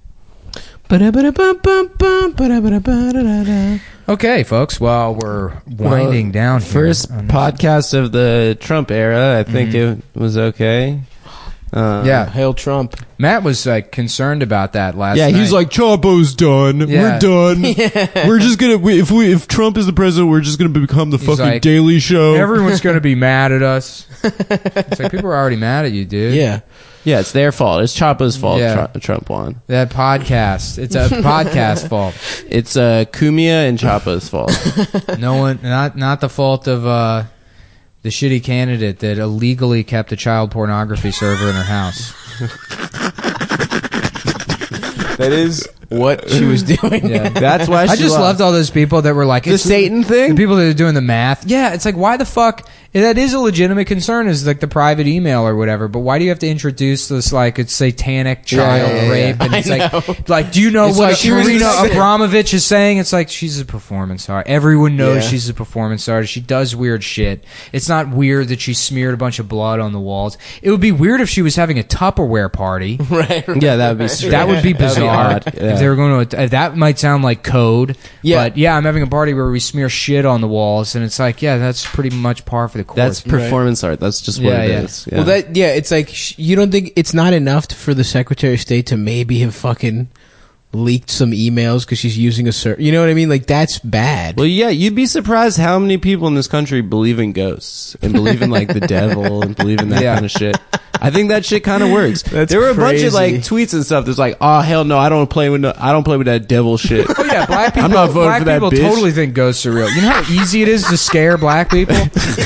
Okay, folks. Well, we're winding down here. First on this. podcast of the Trump era. I think it was okay. Uh, Yeah, Hail Trump. Matt was like concerned about that last Yeah, night. he's like, Chapo's done. Yeah. We're done. We're just gonna we, if we if Trump is the president, we're just gonna become the He's fucking like, Daily Show. everyone's going to be mad at us. It's like people are already mad at you, dude. Yeah. yeah, it's their fault. It's Chapo's fault. Yeah. Tru- Trump won. That podcast. It's a podcast fault. It's uh, Kumia and Chapo's fault. No one, not not the fault of uh, the shitty candidate that illegally kept a child pornography server in her house. That is what she was doing. Yeah. That's why she I just lost. loved all those people that were like the it's- Satan The thing. people that are doing the math. Yeah, it's like, why the fuck And that is a legitimate concern, is like the private email or whatever. But why do you have to introduce this like it's satanic child Yeah, yeah, yeah, rape? yeah. And it's I like, like, do you know It's what like she was Marina just- Abramovich is saying? It's like she's a performance artist. Everyone knows Yeah. she's a performance artist. She does weird shit. It's not weird that she smeared a bunch of blood on the walls. It would be weird if she was having a Tupperware party. right, right. Yeah, that would be strange. That would be That'd bizarre. odd. If Yeah. they were going to, that might sound like code. Yeah. But yeah, I'm having a party where we smear shit on the walls, and it's like, yeah, that's pretty much par for the course. That's performance art. That's just what Yeah, it yeah. is. Yeah. Well, that yeah, it's like sh- you don't think it's not enough to, for the Secretary of State to maybe have fucking leaked some emails because she's using a ser You know what I mean? Like that's bad. Well, yeah, you'd be surprised how many people in this country believe in ghosts and believe in like the devil and believe in that Yeah. kind of shit. I think that shit kind of works. That's there were a bunch of like crazy. tweets and stuff that's like, "Oh hell no, I don't play with no, I don't play with that devil shit." Oh, yeah, black people. I'm not voting black for that people bitch. totally think ghosts are real. You know how easy it is to scare black people.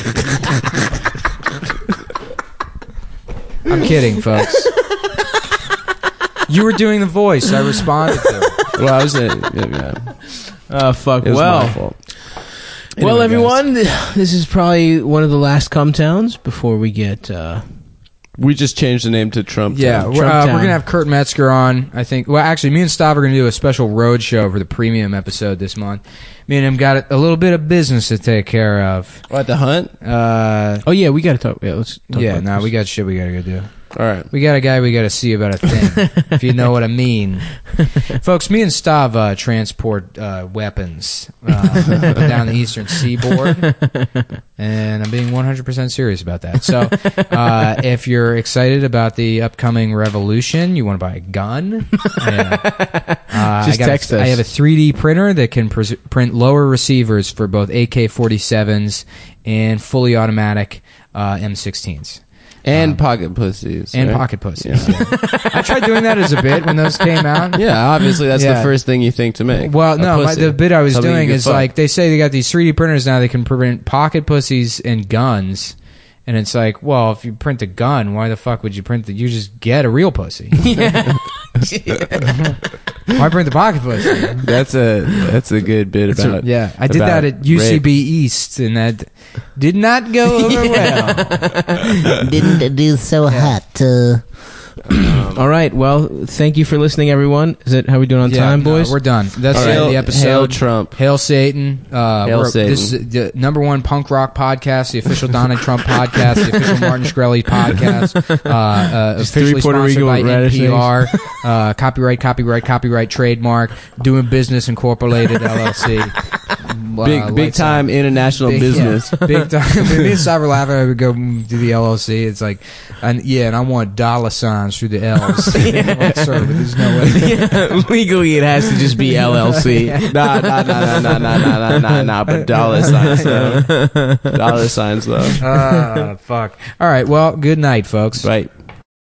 I'm kidding, folks. You were doing the voice. I responded to it. Well, I was saying, yeah, yeah. Oh fuck. It was well, my fault. well, Anyway, everyone, this is probably one of the last come towns before we get. uh We just changed the name to Trump. Yeah, Town. we're, Trump uh, Town. we're gonna have Kurt Metzger on. I think. Well, actually, me and Stav are gonna do a special road show for the premium episode this month. Me and him got a little bit of business to take care of. What, the hunt? Uh, Oh yeah, we got to talk. Yeah, let's. Talk yeah, about no, this. we got shit we gotta go do. All right. We got a guy we got to see about a thing, if you know what I mean. Folks, me and Stav uh, transport uh, weapons uh, down the eastern seaboard, and I'm being one hundred percent serious about that. So uh, if you're excited about the upcoming revolution, you want to buy a gun, yeah. uh, Just I got text a, us. I have a three D printer that can pres- print lower receivers for both A K forty-sevens and fully automatic uh, M sixteens. And Um, pocket pussies. And right? pocket pussies. Yeah. I tried doing that as a bit when those came out. Yeah, obviously that's Yeah. the first thing you think to make. Well, A no, my, pussy. the bit I was Something doing you is fuck. like they say they got these three D printers now. They can print pocket pussies and guns, and it's like, well, if you print a gun, why the fuck would you print the? You just get a real pussy. Why print the pocket pussy? That's a that's a good bit It's a- about. yeah, I did about that at U C B rape. East, and that did not go over well. Didn't do so hot. Uh, All right. Well, thank you for listening, everyone. Is that how we doing on Yeah, time, no, boys? we're done. That's All the end of right. the episode. Hail Trump. Hail Satan. Uh, Hail we're- Satan. This is the number one punk rock podcast, the official Donald Trump podcast, the official Martin Shkreli podcast, uh, uh, Just officially three Puerto sponsored Rico by radish N P R. Uh, copyright, copyright, copyright, trademark, Doing Business Incorporated, L L C. Uh, Big big lights out. time international Big- business. yeah, big time. Me and Cyber laughing. I would go mm, to the L L C. It's like, and yeah, and I want dollar signs through the L's. Like, sorry, but there's no way. Yeah, legally, it has to just be L L C. nah, nah, nah, nah, nah, nah, nah, nah, nah, but dollar signs though. Dollar signs though. Ah, fuck. All right. Well, good night, folks. Right.